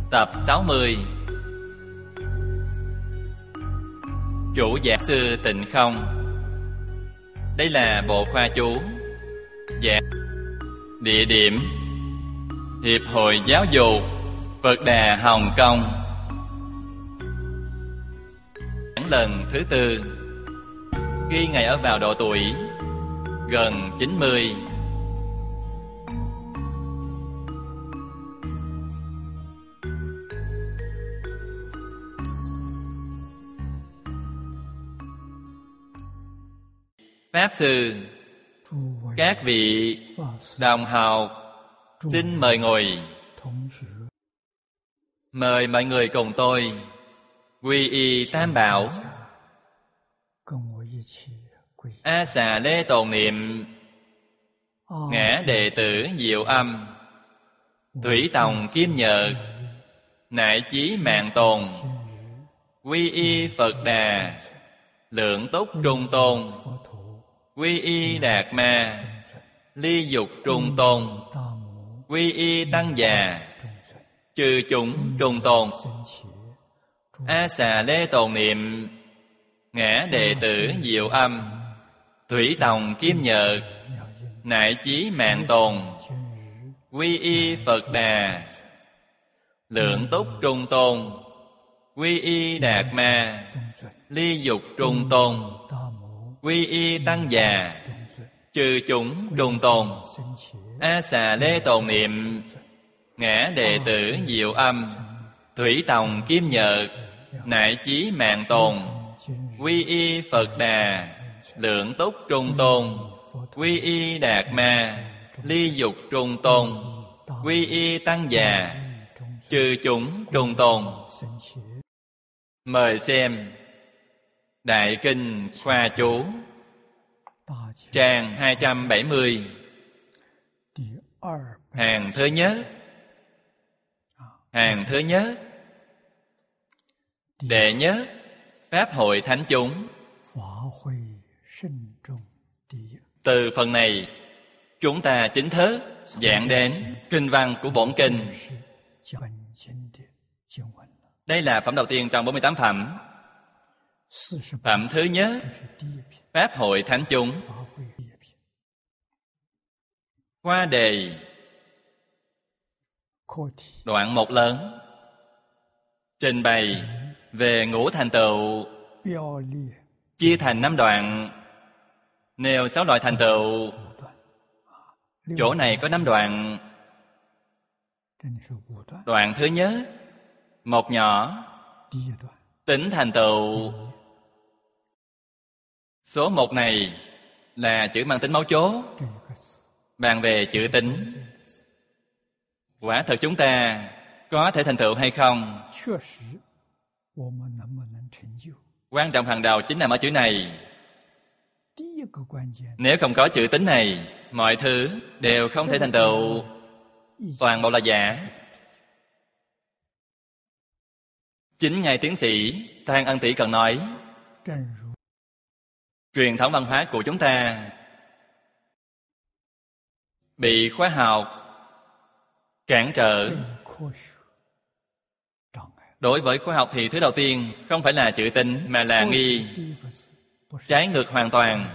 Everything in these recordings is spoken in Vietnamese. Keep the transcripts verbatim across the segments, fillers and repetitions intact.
Tập sáu mươi. Chủ giảng sư Tịnh Không. Đây là bộ khoa chú giảng. Địa điểm: Hiệp hội Giáo dục Phật Đà Hồng Kông. Giảng lần thứ tư. Ghi ngày ở vào độ tuổi gần chín mươi. Pháp Sư, các vị đồng học, xin mời ngồi. Mời mọi người cùng tôi quy y Tam Bảo. A Xà Lê tồn niệm ngã đệ tử Diệu Âm, Thủy Tòng Kim Nhật, Nại Chí Mạng Tồn, quy y Phật Đà, Lượng Túc Trung Tôn, quy y Đạt Ma, Ly Dục Trung Tôn, quy y Tăng Già, chư chúng Trung Tôn. A Xà Lê tồn niệm ngã đệ tử Diệu Âm, Thủy Tòng Kim Nhật, Nại Chí Mạng Tồn, quy y Phật Đà, Lượng Túc Trung Tôn, quy y Đạt Ma, Ly Dục Trung Tôn, quy y Tăng Già, chư chúng Trung Tôn. A Xà Lê tồn niệm ngã đệ tử Diệu Âm, Thủy Tòng Kim Nhật, Nại Chí Mạng Tồn, quy y Phật Đà, Lượng Túc Trung Tôn, quy y Đạt Ma, Ly Dục Trung Tôn, quy y Tăng Già, chư chúng Trung Tôn. Mời xem Đại Kinh Khoa Chú, trang hai trăm bảy mươi, hàng thứ nhất. Hàng thứ nhất: đệ nhất Pháp hội thánh chúng. Từ phần này chúng ta chính thức giảng đến kinh văn của bổn kinh. Đây là phẩm đầu tiên trong bốn mươi tám phẩm. Phẩm thứ nhất, Pháp hội thánh chúng. Khoa đề: đoạn một lớn, trình bày về ngũ thành tựu, chia thành năm đoạn, nêu sáu loại thành tựu. Chỗ này có năm đoạn. Đoạn thứ nhất, một nhỏ, tính thành tựu. Số một này là chữ mang tính mấu chốt, bàn về chữ tính. Quả thật chúng ta có thể thành tựu hay không? Quan trọng hàng đầu chính nằm ở chữ này. Nếu không có chữ tính này, mọi thứ đều không thể thành tựu, toàn bộ là giả. Chính ngài tiến sĩ Thang Ân Tỷ cần nói, truyền thống văn hóa của chúng ta bị khoa học cản trở. Đối với khoa học thì thứ đầu tiên không phải là chữ tính mà là nghi, trái ngược hoàn toàn.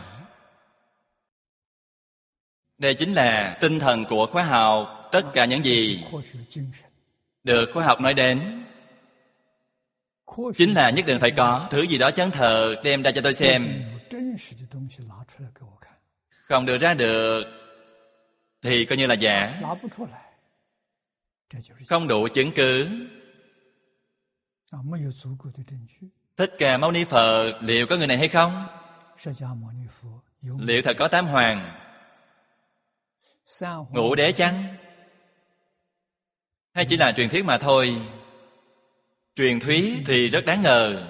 Đây chính là tinh thần của khoa học. Tất cả những gì được khoa học nói đến chính là nhất định phải có thứ gì đó chân thật đem ra cho tôi xem. Không đưa ra được thì coi như là giả, không đủ chứng cứ. Thích Ca Mâu Ni Phật liệu có người này hay không? Liệu thật có Tám Hoàng, Ngũ Đế chăng? Hay chỉ là truyền thuyết mà thôi? Truyền thuyết thì rất đáng ngờ,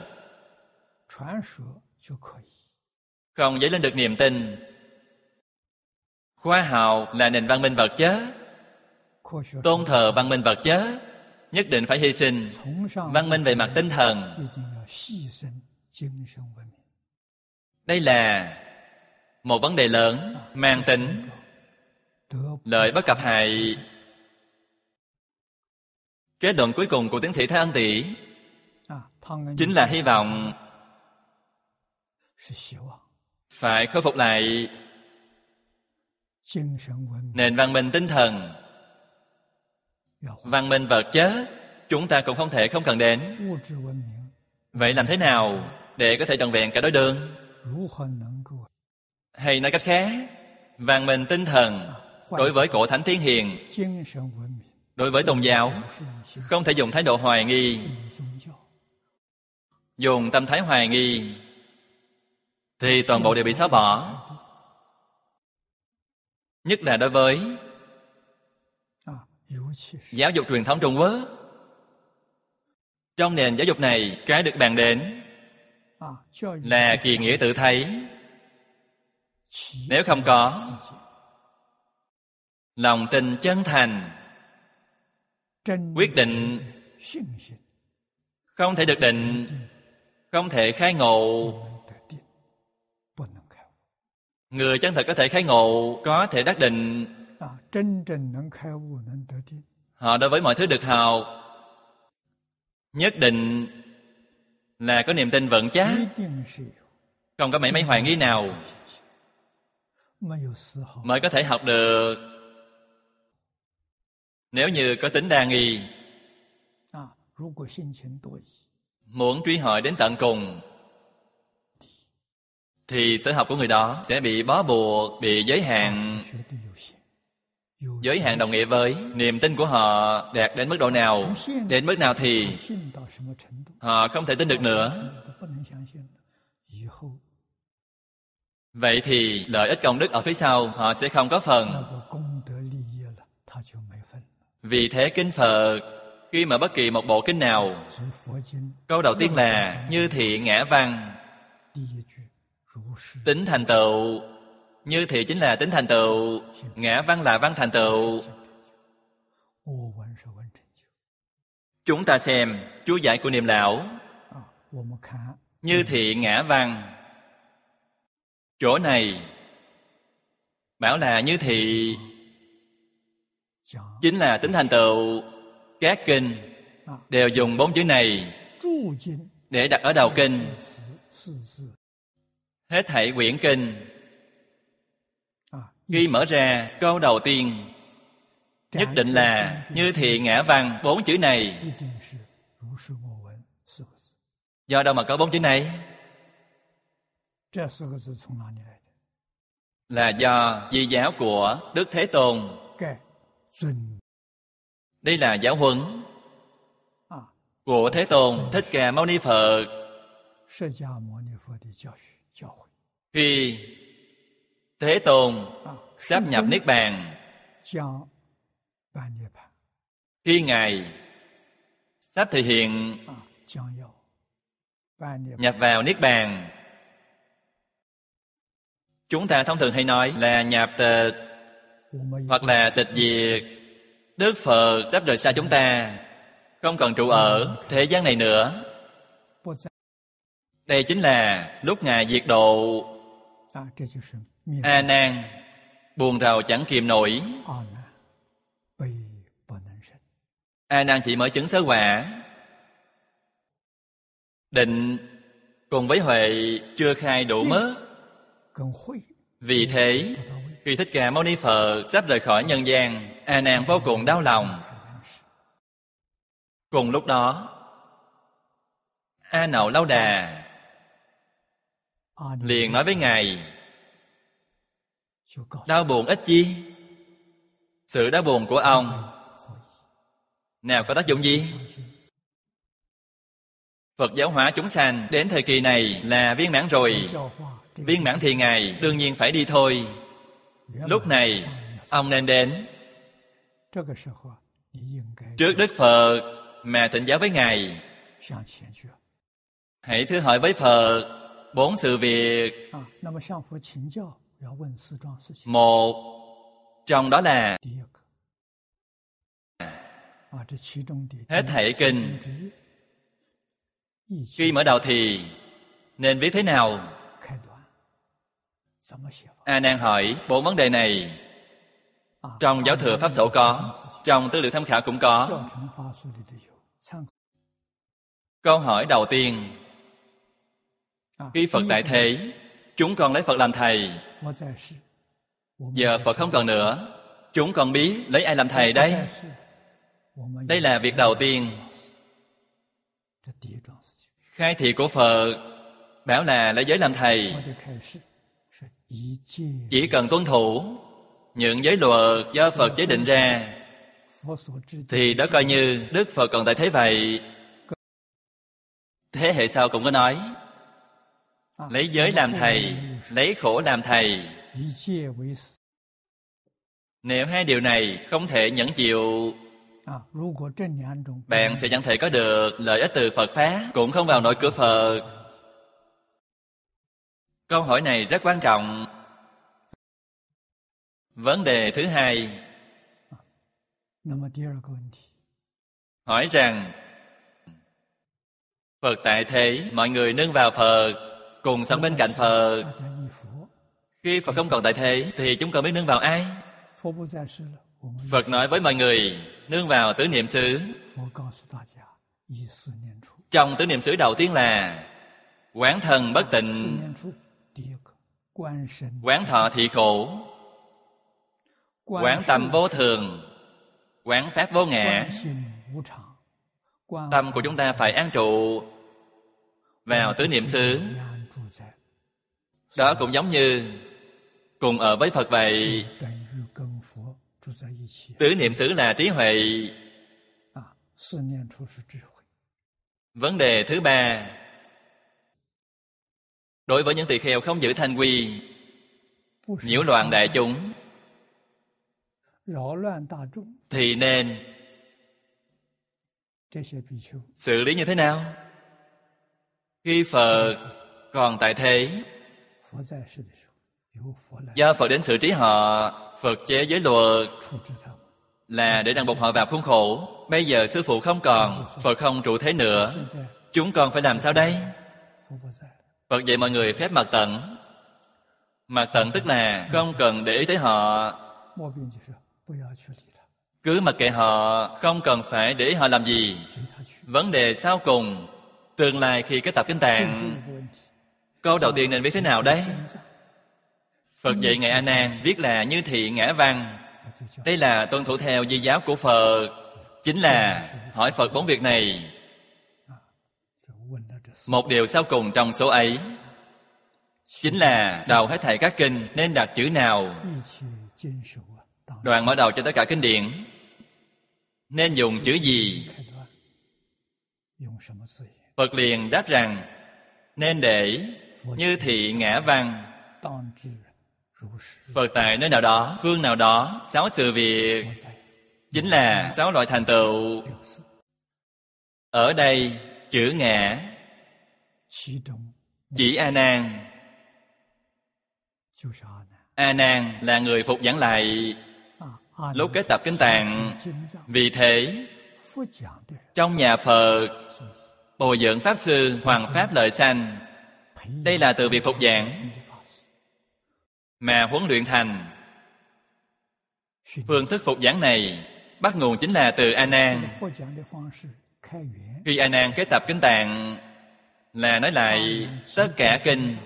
không dấy lên được niềm tin. Khoa học là nền văn minh vật chất, tôn thờ văn minh vật chất, nhất định phải hy sinh văn minh về mặt tinh thần. Đây là một vấn đề lớn, mang tính lợi bất cập hại. Kết luận cuối cùng của tiến sĩ Thái Ân Tỷ chính là hy vọng phải khôi phục lại nền văn minh tinh thần. Văn minh vật chất chúng ta cũng không thể không cần đến. Vậy làm thế nào để có thể trọn vẹn cả đôi đường? Hay nói cách khác, văn minh tinh thần đối với cổ thánh tiên hiền, đối với tôn giáo, không thể dùng thái độ hoài nghi, dùng tâm thái hoài nghi thì toàn bộ đều bị xóa bỏ. Nhất là đối với giáo dục truyền thống Trung Quốc. Trong nền giáo dục này, cái được bàn đến là kỳ nghĩa tự thấy. Nếu không có lòng tin chân thành, quyết định không thể được định, không thể khai ngộ. Người chân thật có thể khai ngộ, có thể đắc định. Họ đối với mọi thứ được học nhất định là có niềm tin vững chắc, không có mảy may hoài nghi nào, mới có thể học được. Nếu như có tính đa nghi, muốn truy hỏi đến tận cùng, thì sở học của người đó sẽ bị bó buộc, bị giới hạn. Giới hạn đồng nghĩa với niềm tin của họ đạt đến mức độ nào. Đến mức nào thì họ không thể tin được nữa. Vậy thì lợi ích công đức ở phía sau họ sẽ không có phần. Vì thế kinh Phật khi mà bất kỳ một bộ kinh nào, câu đầu tiên là như thị ngã văn. Tính thành tựu, như thị chính là tính thành tựu, ngã văn là văn thành tựu. Chúng ta xem chú giải của Niệm Lão. Như thị ngã văn, chỗ này bảo là như thị chính là tính thành tựu. Các kinh đều dùng bốn chữ này để đặt ở đầu kinh. Hết thảy quyển kinh khi mở ra câu đầu tiên nhất định là như thị ngã văn. Bốn chữ này do đâu mà có bốn chữ này? Là do di giáo của Đức Thế Tôn. Đây là giáo huấn của Thế Tôn Thích Ca Mâu Ni Phật. Khi Thế Tôn sắp nhập Niết Bàn, khi Ngài sắp thể hiện nhập vào Niết Bàn, chúng ta thông thường hay nói là nhập tịch hoặc là tịch diệt. Đức Phật sắp rời xa chúng ta, không còn trụ ở thế gian này nữa. Đây chính là lúc Ngài diệt độ. A Nan buồn rầu chẳng kìm nổi. A Nan chỉ mới chứng sơ quả. Định cùng với huệ chưa khai đủ mất. Vì thế khi Thích Ca Mâu Ni Phật sắp rời khỏi nhân gian, A Nan vô cùng đau lòng. Cùng lúc đó A Nậu Lâu Đà liền nói với Ngài: đau buồn ít chi? Sự đau buồn của ông nào có tác dụng gì? Phật giáo hóa chúng sanh đến thời kỳ này là viên mãn rồi. Viên mãn thì Ngài đương nhiên phải đi thôi. Lúc này ông nên đến trước Đức Phật mà thỉnh giáo với Ngài. Hãy thưa hỏi với Phật bốn sự việc. Một trong đó là hết thảy kinh khi mở đầu thì nên viết thế nào? A Nan hỏi bốn vấn đề này. Trong giáo thừa Pháp Sổ có, trong tư liệu tham khảo cũng có. Câu hỏi đầu tiên: khi Phật tại thế, chúng con lấy Phật làm thầy. Giờ Phật không còn nữa, chúng con biết lấy ai làm thầy đây? Đây là việc đầu tiên. Khai thị của Phật bảo là lấy giới làm thầy. Chỉ cần tuân thủ những giới luật do Phật chế định ra, thì đó coi như Đức Phật còn tại thế vậy. Thế hệ sau cũng có nói, lấy giới làm thầy, lấy khổ làm thầy. Nếu hai điều này không thể nhẫn chịu, bạn sẽ chẳng thể có được lợi ích từ Phật Pháp, cũng không vào nội cửa Phật. Câu hỏi này rất quan trọng. Vấn đề thứ hai, hỏi rằng Phật tại thế, mọi người nương vào Phật, cùng sống bên cạnh Phật. Khi Phật không còn tại thế, thì chúng con biết nương vào ai? Phật nói với mọi người, nương vào tứ niệm xứ. Trong tứ niệm xứ đầu tiên là quán thân bất tịnh, quán thọ thị khổ, quán tâm vô thường, quán pháp vô ngã. Tâm của chúng ta phải an trụ vào tứ niệm xứ. Đó cũng giống như cùng ở với Phật vậy. Tứ niệm xứ là trí huệ. Vấn đề thứ ba, đối với những tỳ kheo không giữ thanh quy, nhiễu loạn đại chúng, thì nên xử lý như thế nào? Khi Phật còn tại thế, do Phật đến xử trí họ, Phật chế giới luật là để ràng buộc họ vào khuôn khổ. Bây giờ sư phụ không còn, Phật không trụ thế nữa, chúng con phải làm sao đây? Phật dạy mọi người phép mặc tận. Mặc tận tức là không cần để ý tới họ, cứ mặc kệ họ, không cần phải để ý họ làm gì. Vấn đề sau cùng, tương lai khi kết tập kinh tạng, câu đầu tiên nên viết thế nào đấy? Phật dạy Ngài A Nan viết là như thị ngã văn. Đây là tuân thủ theo di giáo của Phật. Chính là hỏi Phật bốn việc này. Một điều sau cùng trong số ấy chính là đầu hết thảy các kinh nên đặt chữ nào. Đoạn mở đầu cho tất cả kinh điển nên dùng chữ gì? Phật liền đáp rằng nên để như thị ngã văn. Phật tại nơi nào đó, phương nào đó, sáu sự việc, chính là sáu loại thành tựu. Ở đây chữ ngã chỉ A Nan. A Nan là người phục giảng lại lúc kết tập kinh tạng. Vì thế trong nhà Phật bồi dưỡng pháp sư Hoàng Pháp Lợi Sanh, đây là từ việc phục giảng mà huấn luyện thành. Phương thức phục giảng này bắt nguồn chính là từ A Nan. Khi A Nan kết tập kinh tạng là nói lại tất cả kinh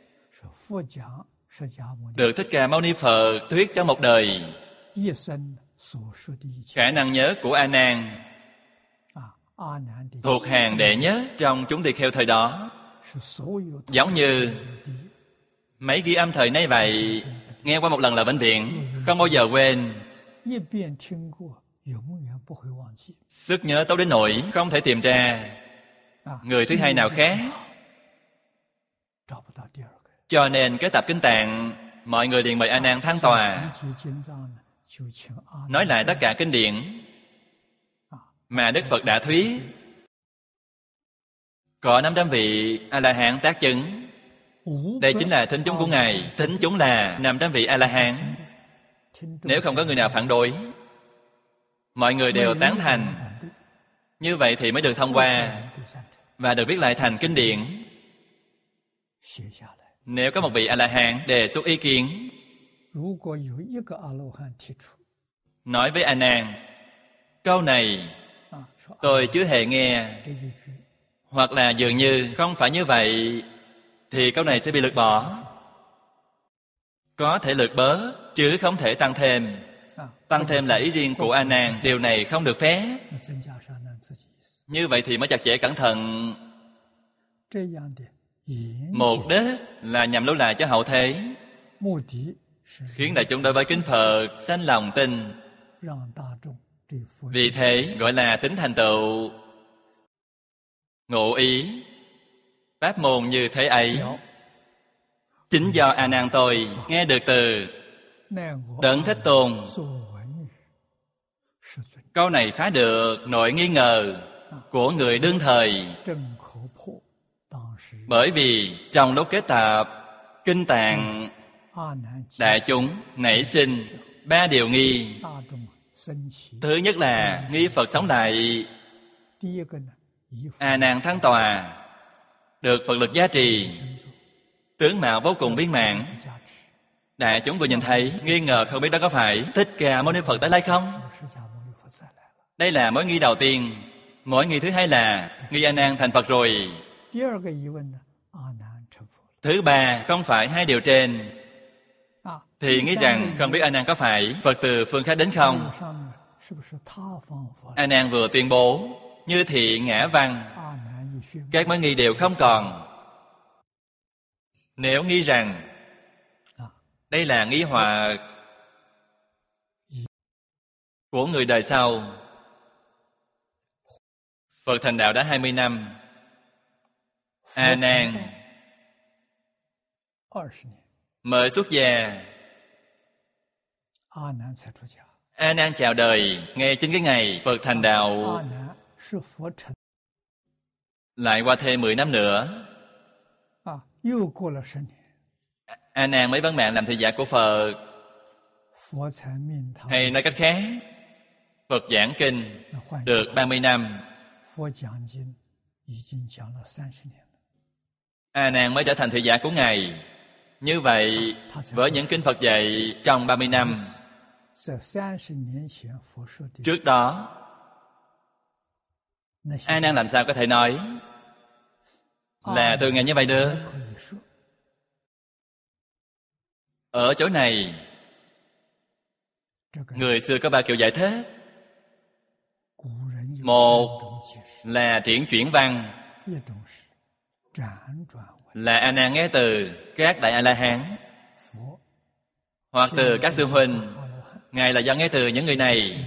được Thích Ca Mâu Ni Phật thuyết trong một đời. Khả năng nhớ của A Nan thuộc hàng đệ nhất trong chúng tỳ kheo thời đó, giống như mấy ghi âm thời nay vậy, nghe qua một lần là vĩnh viễn, không bao giờ quên. Sức nhớ tốt đến nỗi không thể tìm ra người thứ hai nào khác. Cho nên cái tập kinh tạng, mọi người liền mời A Nan than tòa, nói lại tất cả kinh điển mà Đức Phật đã thuyết. Có năm trăm vị A-la-hán tác chứng. Đây chính là thính chúng của Ngài. Thính chúng là năm trăm vị A-la-hán. Nếu không có người nào phản đối, mọi người đều tán thành, như vậy thì mới được thông qua và được viết lại thành kinh điển. Nếu có một vị A-la-hán đề xuất ý kiến, nói với A Nan, câu này tôi chưa hề nghe, hoặc là dường như không phải như vậy, thì câu này sẽ bị lược bỏ. Có thể lược bớt, chứ không thể tăng thêm. Tăng thêm là ý riêng của A Nan, điều này không được phép. Như vậy thì mới chặt chẽ cẩn thận. Mục đích là nhằm lưu lại cho hậu thế, khiến đại chúng đối với kinh Phật sanh lòng tin. Vì thế gọi là tính thành tựu. Ngụ ý pháp môn như thế ấy, chính do A Nan tôi nghe được từ Đấng Thích Tôn. Câu này phá được nỗi nghi ngờ của người đương thời. Bởi vì trong lúc kết tập kinh tạng, đại chúng nảy sinh ba điều nghi. Thứ nhất là nghi Phật sống lại. A Nan thắng tòa, được Phật lực gia trì, tướng mạo vô cùng viên mãn. Đại chúng vừa nhìn thấy, nghi ngờ không biết đó có phải Thích Ca Mâu Ni Phật tới lại không? Đây là mối nghi đầu tiên. Mối nghi thứ hai là nghi A Nan thành Phật rồi. Thứ ba không phải hai điều trên, thì nghĩ rằng không biết A Nan có phải Phật từ phương khác đến không? A Nan vừa tuyên bố như thị ngã văn, các mối nghi đều không còn. Nếu nghi rằng đây là nghi hoặc của người đời sau, Phật thành đạo đã hai mươi năm, A Nan mới xuất gia. A Nan chào đời ngay chính cái ngày Phật thành đạo, lại qua thêm mười năm nữa, A Nan mới vấn mạng làm thị giả của Phật. Hay nói cách khác, Phật giảng kinh được ba mươi năm, A Nan mới trở thành thị giả của Ngài. Như vậy, với những kinh Phật dạy trong ba mươi năm trước đó, A Nan làm sao có thể nói là từ ngày như vậy được? Ở chỗ này, người xưa có ba kiểu giải thích. Một là triển chuyển văn, là A Nan nghe từ các đại A-la-hán, hoặc từ các sư huynh. Ngài là do nghe từ những người này.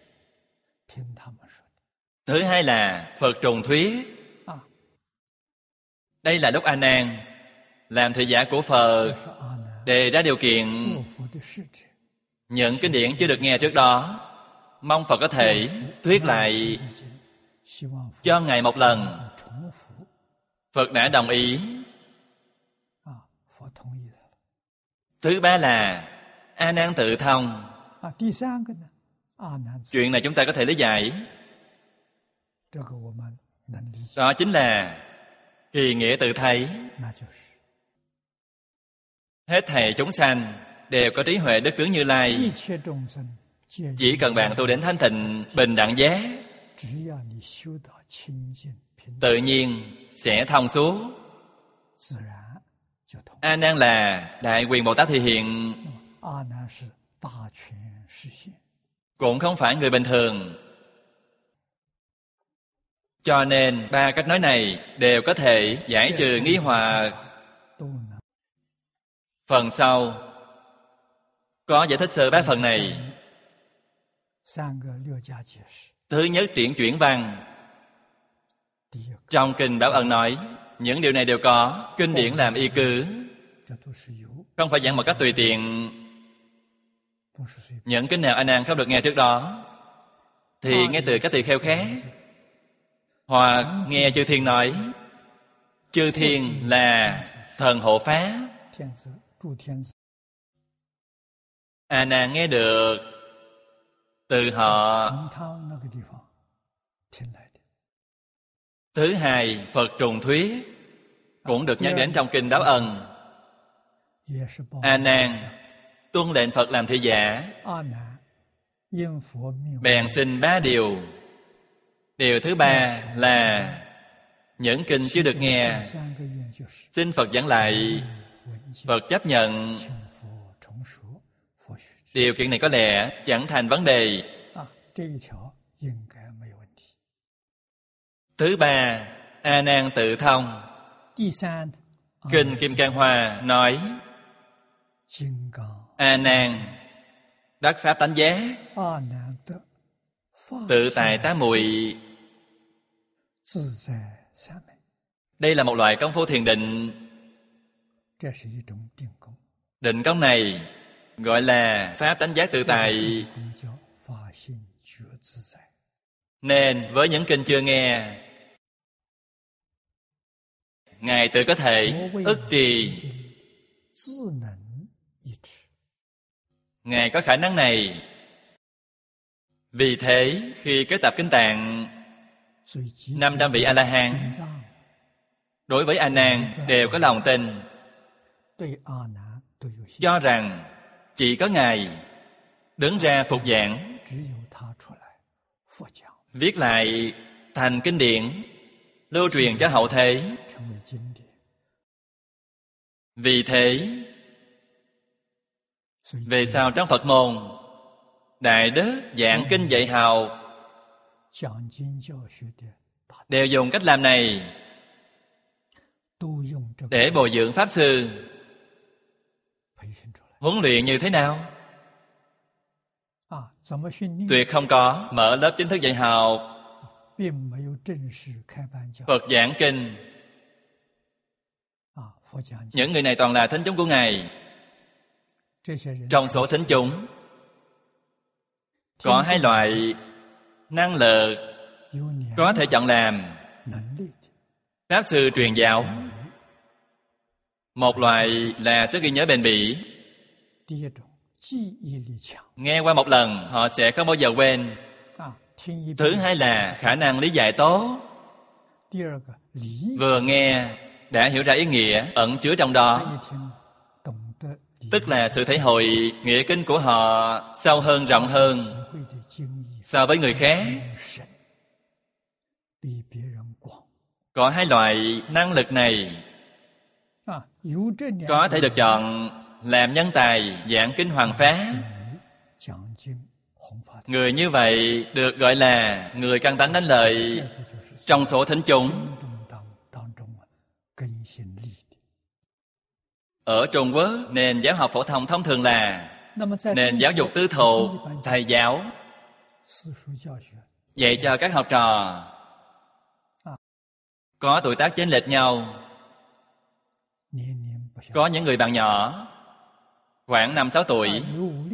Thứ hai là Phật trùng thuyết. Đây là lúc A Nan làm thị giả của Phật, đề ra điều kiện những kinh điển chưa được nghe trước đó, mong Phật có thể thuyết lại cho Ngài một lần. Phật đã đồng ý. Thứ ba là A Nan tự thông. Chuyện này chúng ta có thể lý giải. Đó chính là kỳ nghĩa tự thấy. Hết thảy chúng sanh đều có trí huệ đức tướng Như Lai. Chỉ cần bạn tu đến thanh tịnh bình đẳng giác, tự nhiên sẽ thông suốt. A Nan là Đại Quyền Bồ Tát thị hiện, cũng không phải người bình thường. Cho nên ba cách nói này đều có thể giải trừ nghi hoặc. Phần sau có giải thích sơ ba phần này. Thứ nhất, triển chuyển văn. Trong kinh Báo Ân nói, những điều này đều có kinh điển làm y cứ, không phải giảng một cách tùy tiện. Những kinh nào A Nan không được nghe trước đó thì nghe từ các tỳ kheo khác, hoặc nghe chư thiên nói. Chư thiên là thần hộ pháp. A Nan nghe được từ họ. Thứ hai, Phật trùng thuyết cũng được nhắc đến trong kinh Báo Ân. A Nan tuân lệnh Phật làm thị giả, bèn xin ba điều. Điều thứ ba là những kinh chưa được nghe, xin Phật giảng lại, Phật chấp nhận. Điều kiện này có lẽ chẳng thành vấn đề. Thứ ba, A Nan tự thông. Kinh Kim Cang Hoa nói: A Nan đắc pháp tánh giác, tự tại tám muội. Đây là một loại công phu thiền định. Định công này gọi là pháp tánh giác tự tại. Nên với những kinh chưa nghe, Ngài tự có thể ức trì. Ngài có khả năng này. Vì thế khi kết tập kinh tạng, năm trăm vị A-la-hán đối với A Nan đều có lòng tin, cho rằng chỉ có Ngài đứng ra phục giảng, viết lại thành kinh điển, lưu truyền cho hậu thế. Vì thế về sau trong Phật môn, đại đức giảng kinh dạy hào đều dùng cách làm này để bồi dưỡng pháp sư. Huấn luyện như thế nào? Tuyệt không có mở lớp chính thức dạy hào, Phật giảng kinh. Những người này toàn là thính chúng của Ngài. Trong số thính chúng có hai loại năng lực có thể chọn làm pháp sư truyền giáo. Một loại là sức ghi nhớ bền bỉ, nghe qua một lần họ sẽ không bao giờ quên. Thứ hai là khả năng lý giải tốt, vừa nghe đã hiểu ra ý nghĩa ẩn chứa trong đó, tức là sự thể hội nghĩa kinh của họ sâu hơn, rộng hơn so với người khác. Có hai loại năng lực này có thể được chọn làm nhân tài giảng kinh hoằng pháp. Người như vậy được gọi là người căn tánh đánh lợi trong số thính chúng. Ở Trung Quốc, nền giáo học phổ thông thông thường là nền giáo dục tư thục, thầy giáo dạy cho các học trò có tuổi tác chênh lệch nhau. Có những người bạn nhỏ khoảng năm sáu tuổi,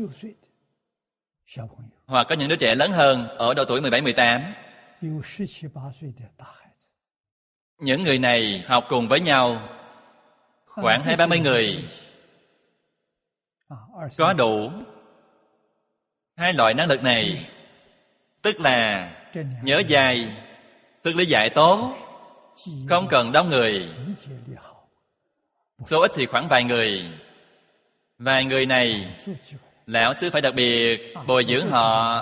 hoặc có những đứa trẻ lớn hơn ở độ tuổi mười bảy mười tám. Những người này học cùng với nhau khoảng hai ba mươi người, có đủ hai loại năng lực này, tức là nhớ dài, tức lý giải tốt, không cần đông người. Số ít thì khoảng vài người. Vài người này lão sư phải đặc biệt bồi dưỡng họ,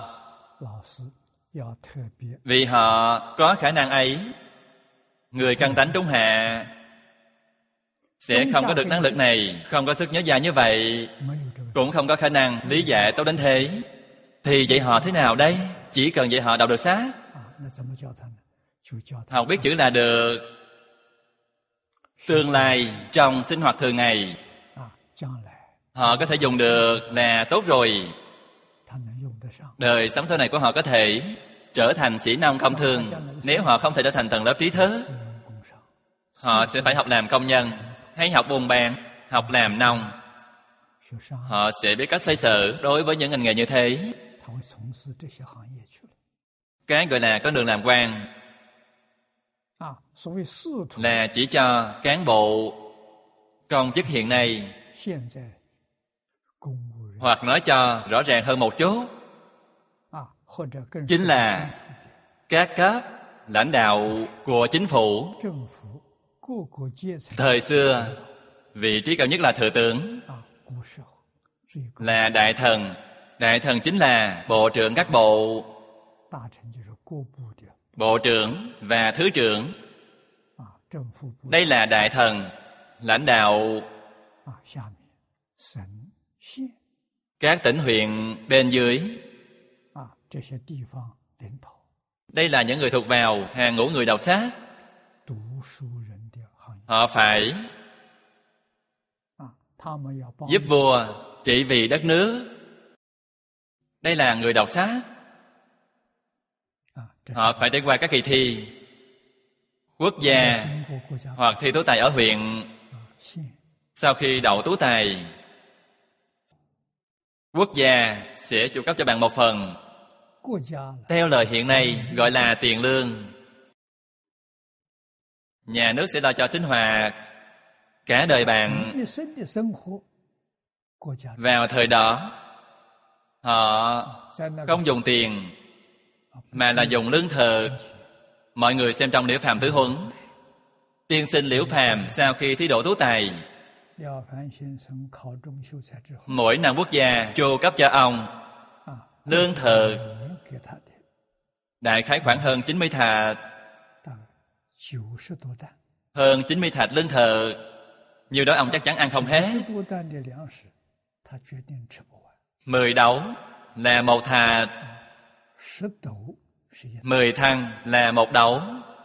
vì họ có khả năng ấy. Người căn tánh trung hạ sẽ không có được năng lực này, không có sức nhớ dài như vậy, cũng không có khả năng lý giải tốt đến thế. Thì dạy họ thế nào đây? Chỉ cần dạy họ đọc được sách, học biết chữ là được. Tương lai trong sinh hoạt thường ngày họ có thể dùng được là tốt rồi. Đời sống sau này của họ có thể trở thành sĩ nông công thương. Nếu họ không thể trở thành tầng lớp trí thức, họ sẽ phải học làm công nhân, hay học buôn bán, học làm nông. Họ sẽ biết cách xoay sở đối với những ngành nghề như thế. Cái gọi là con đường làm quan là chỉ cho cán bộ công chức hiện nay, hoặc nói cho rõ ràng hơn một chút, chính là các cấp lãnh đạo của chính phủ. Thời xưa, vị trí cao nhất là thừa tướng, là đại thần, Đại thần chính là bộ trưởng các bộ, 大臣就是各部的 bộ trưởng và thứ trưởng. 啊政府部 Đây là đại thần, lãnh đạo 啊，下面省县 các tỉnh huyện bên dưới. 啊这些地方领导， Đây là những người thuộc vào hàng ngũ người đọc sách. 读书人的行业 Họ phải 啊，他们要帮 giúp vua trị vì đất nước. Đây là người đọc sách. 啊，这是 Họ phải trải qua các kỳ thi quốc gia 经过国家 hoặc thi tú tài ở huyện. 啊县 Sau khi đậu tú tài, quốc gia sẽ chu cấp cho bạn một phần, 国家来 theo lời hiện nay gọi là tiền lương. Nhà nước sẽ lo cho sinh hoạt cả đời bạn. 一生的生活，国家 Vào thời đó, họ 在那个 không dùng tiền 啊 mà là dùng lương thực. Mọi người xem trong Liễu Phàm Thứ Huấn, tiên sinh Liễu Phàm sau khi thi đỗ tú tài, 廖凡先生考中秀才之后 mỗi năm quốc gia chu cấp cho ông 啊， lương thực 年给他的 đại khái khoảng hơn chín mươi thạch, 大概九十多担， hơn chín mươi thạch lương thực. Nhiều đó ông chắc chắn ăn không hết. 十多担的粮食，他决定吃不完。 Mười đấu là một thạch, 十斗是一， mười thăng là một đấu.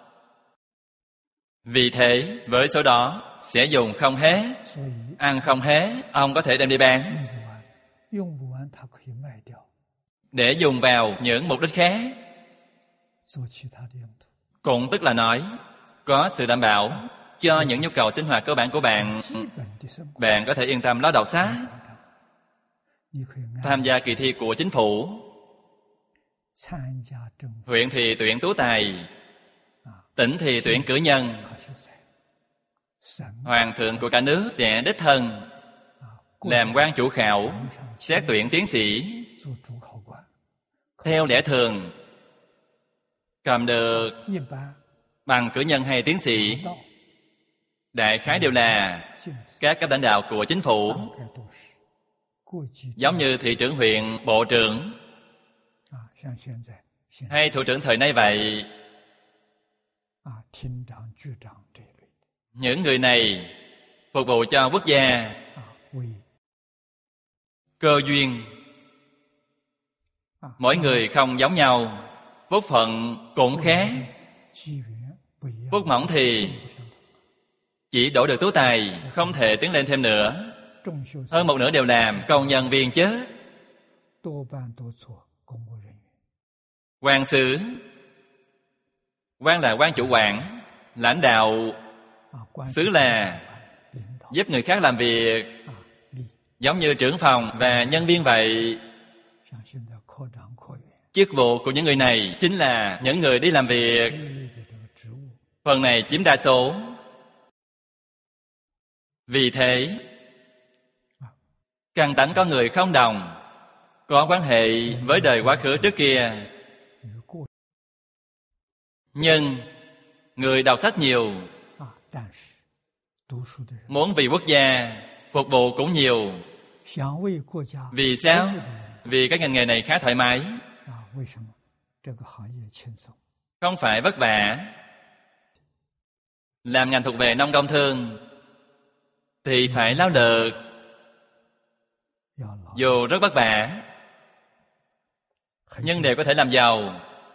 Vì thế, với số đó sẽ dùng không hết, 所以 ăn không hết, ông có thể đem đi bán 用不完，用不完他可以卖掉， để dùng vào những mục đích khác. 做其他的用途。 Cũng tức là nói, có sự đảm bảo cho những nhu cầu sinh hoạt cơ bản của bạn. 基本的生活， Bạn có thể yên tâm lo đọc sách, 你可以按 tham gia kỳ thi của chính phủ. 参加政府 Huyện thì tuyển tú tài, 啊 tỉnh thì tuyển cử nhân. 考秀才，省 Hoàng thượng của cả nước sẽ đích thân 啊国 làm 家 quan chủ khảo, 上 xét tuyển tiến sĩ. 做主考官， Theo lẽ thường, cầm được 一般 bằng cử nhân hay tiến sĩ, 到 đại khái đều là 进士 các cấp lãnh đạo của chính phủ, 大概都是各级 giống như thị trưởng huyện, bộ trưởng 啊，像现在现在 hay thủ trưởng thời nay vậy. 啊厅长、局长这一类的 Những người này phục vụ cho quốc gia, 啊，为 cơ duyên. 啊 Mỗi người không giống nhau, phúc phận cũng khác. 机缘不一样， Phúc mỏng thì 不相同。 chỉ đổ được tú tài, không thể tiến lên thêm nữa. 中秀才 Hơn một nửa đều làm công nhân viên chứ. 多半都做公务人员 Quan sứ, quan là quan chủ quản, lãnh đạo, 啊，官 sứ là 领导 giúp người khác làm việc, 啊，吏 giống như trưởng phòng và nhân viên vậy. 像现在科长、科员 Chức vụ của những người này chính là những người đi làm việc. 这一类的这个职务， Phần này chiếm đa số. Vì thế, căn tánh có người không đồng, có quan hệ với đời quá khứ trước kia. 与过 Nhưng người đọc sách nhiều, 啊，但是读书的人 muốn vì quốc gia phục vụ cũng nhiều. 想为国家 Vì 服 sao? 务的人 Vì cái ngành nghề này khá thoải mái, 啊，为什么这个行业轻松？ không phải vất vả. Làm ngành thuộc về nông công thương thì phải lao lực, 要劳 dù rất vất vả, 很 nhưng đều có thể làm giàu,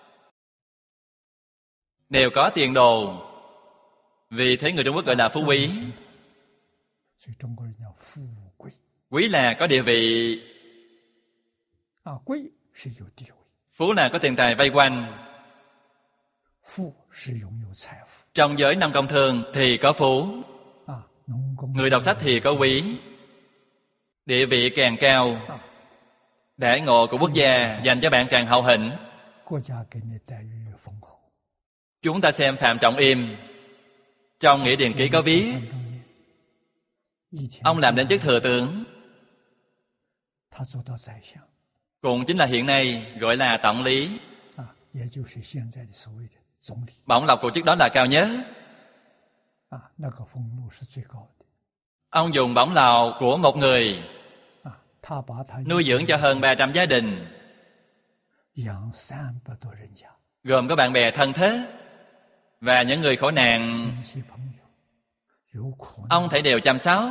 đều có tiền đồ. Vì thế người Trung Quốc gọi là phú quý. 所以中国人叫富贵 Quý là có địa vị, 啊，贵是有地位， phú là có tiền tài vây quanh. 富是拥有财富 Trong giới nông công thương thì có phú, 啊，农工 người đọc sách thì có quý. Địa vị càng cao, đãi ngộ của quốc gia dành cho bạn càng hậu hĩnh. 国家给你待遇越丰厚。 Chúng ta xem Phạm Trọng Im. Trong Nghĩa Điền Ký có viết, 范仲淹一天 ông làm đến chức thừa tướng, 他做到宰相 cũng chính là hiện nay gọi là tổng lý. 啊，也就是现在的所谓的总理 Bổng lộc của chức đó là cao nhất. 啊，那个俸禄是最高的 Ông dùng bổng lộc của một người 啊， nuôi dưỡng cho hơn ba trăm gia đình, gồm có bạn bè thân thế và những người khổ nạn, ông thảy đều chăm sóc.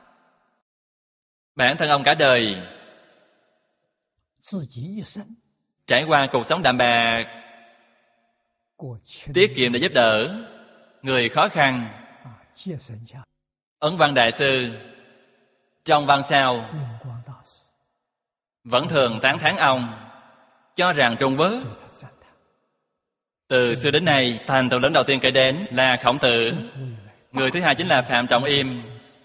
Bản thân ông cả đời trải qua cuộc sống đạm bạc, tiết kiệm để giúp đỡ người khó khăn. Ấn Văn Đại Sư trong văn sao vẫn thường tán thán ông, cho rằng Trung Quốc từ xưa đến nay thành tựu lớn đầu tiên kể đến là Khổng Tử, người thứ hai chính là Phạm Trọng Im.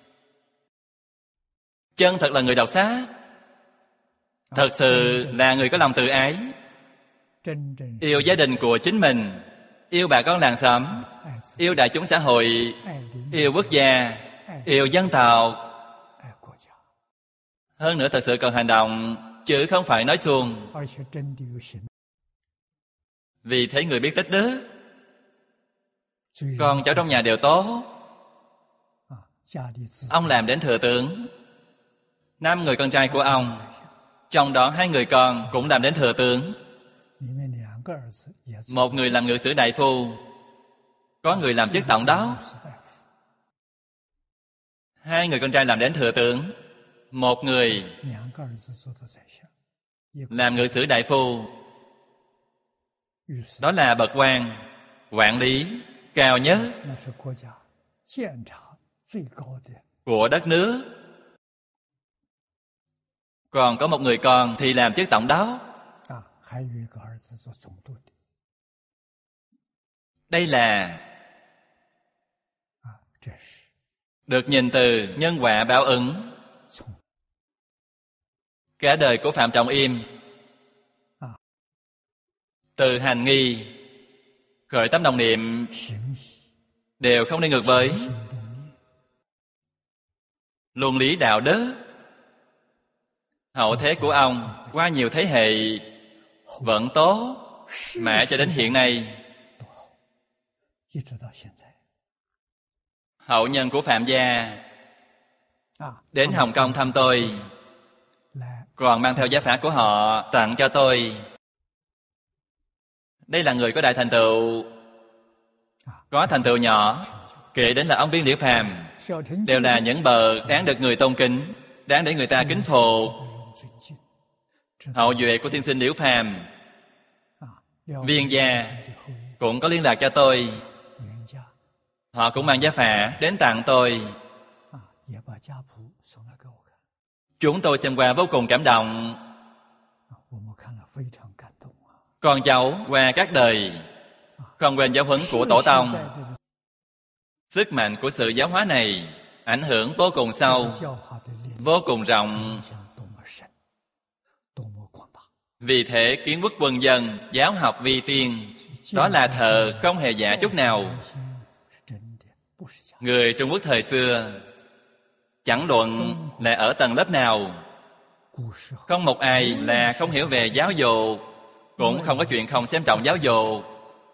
Chân thật là người đọc sách, thật sự là người có lòng từ ái, yêu gia đình của chính mình, yêu bà con làng xóm, yêu đại chúng xã hội, yêu quốc gia, yêu dân tộc. Hơn nữa thật sự cần hành động, chứ không phải nói suông. Vì thế người biết tích đức, con cháu trong nhà đều tốt. Ông làm đến thừa tướng. Năm người con trai của ông, trong đó hai người con cũng làm đến thừa tướng. Một người làm ngự sử đại phu, có người làm chức tổng đốc. Hai người con trai làm đến thừa tướng, một người làm ngự sử đại phu. Đó là bậc quan, quản lý cao nhất của đất nước. Còn có một người con thì làm chức tổng đốc. Đây là được nhìn từ nhân quả báo ứng. Cả đời của Phạm Trọng Im từ hành nghi, khởi tâm đồng niệm đều không đi ngược với luân lý đạo đức. Hậu thế của ông qua nhiều thế hệ vẫn tốt, mãi cho đến hiện nay. Hậu nhân của Phạm gia đến Hồng Kông thăm tôi, còn mang theo gia phả của họ tặng cho tôi. Đây là người có đại thành tựu. Có thành tựu nhỏ, kể đến là ông Viên Liễu Phàm, đều là những bậc đáng được người tôn kính, đáng để người ta kính phục. Hậu duệ của tiên sinh Liễu Phàm, Viên gia cũng có liên lạc cho tôi. Họ cũng mang gia phả đến tặng tôi. Chúng tôi xem qua vô cùng cảm động. Con cháu qua các đời không quên giáo huấn của tổ tông. Sức mạnh của sự giáo hóa này ảnh hưởng vô cùng sâu, vô cùng rộng. Vì thế kiến quốc quân dân, giáo học vi tiên, đó là thờ không hề giả chút nào. Người Trung Quốc thời xưa, chẳng luận là ở tầng lớp nào, không một ai là không hiểu về giáo dục, cũng không có chuyện không xem trọng giáo dục.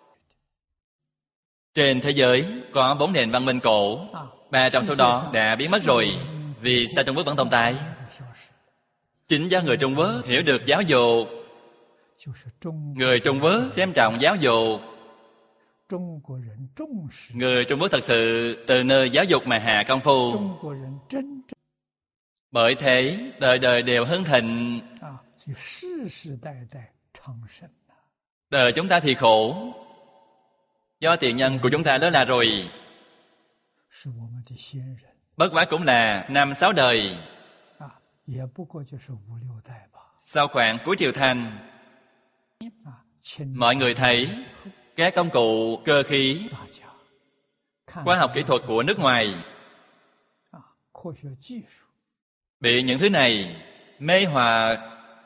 Trên thế giới có bốn nền văn minh cổ, ba trong số đó đã biến mất rồi. Vì sao Trung Quốc vẫn tồn tại? Chính do người Trung Quốc hiểu được giáo dục. Người Trung Quốc xem trọng giáo dục. Người Trung Quốc thật sự từ nơi giáo dục mà hạ công phu. Bởi thế đời đời đều hưng thịnh. Đời chúng ta thì khổ, do tiền nhân của chúng ta đó là rồi. Bất quá cũng là năm sáu đời. Sau khoảng cuối triều Thanh, mọi người thấy các công cụ cơ khí, khoa học kỹ thuật của nước ngoài bị những thứ này mê hoặc,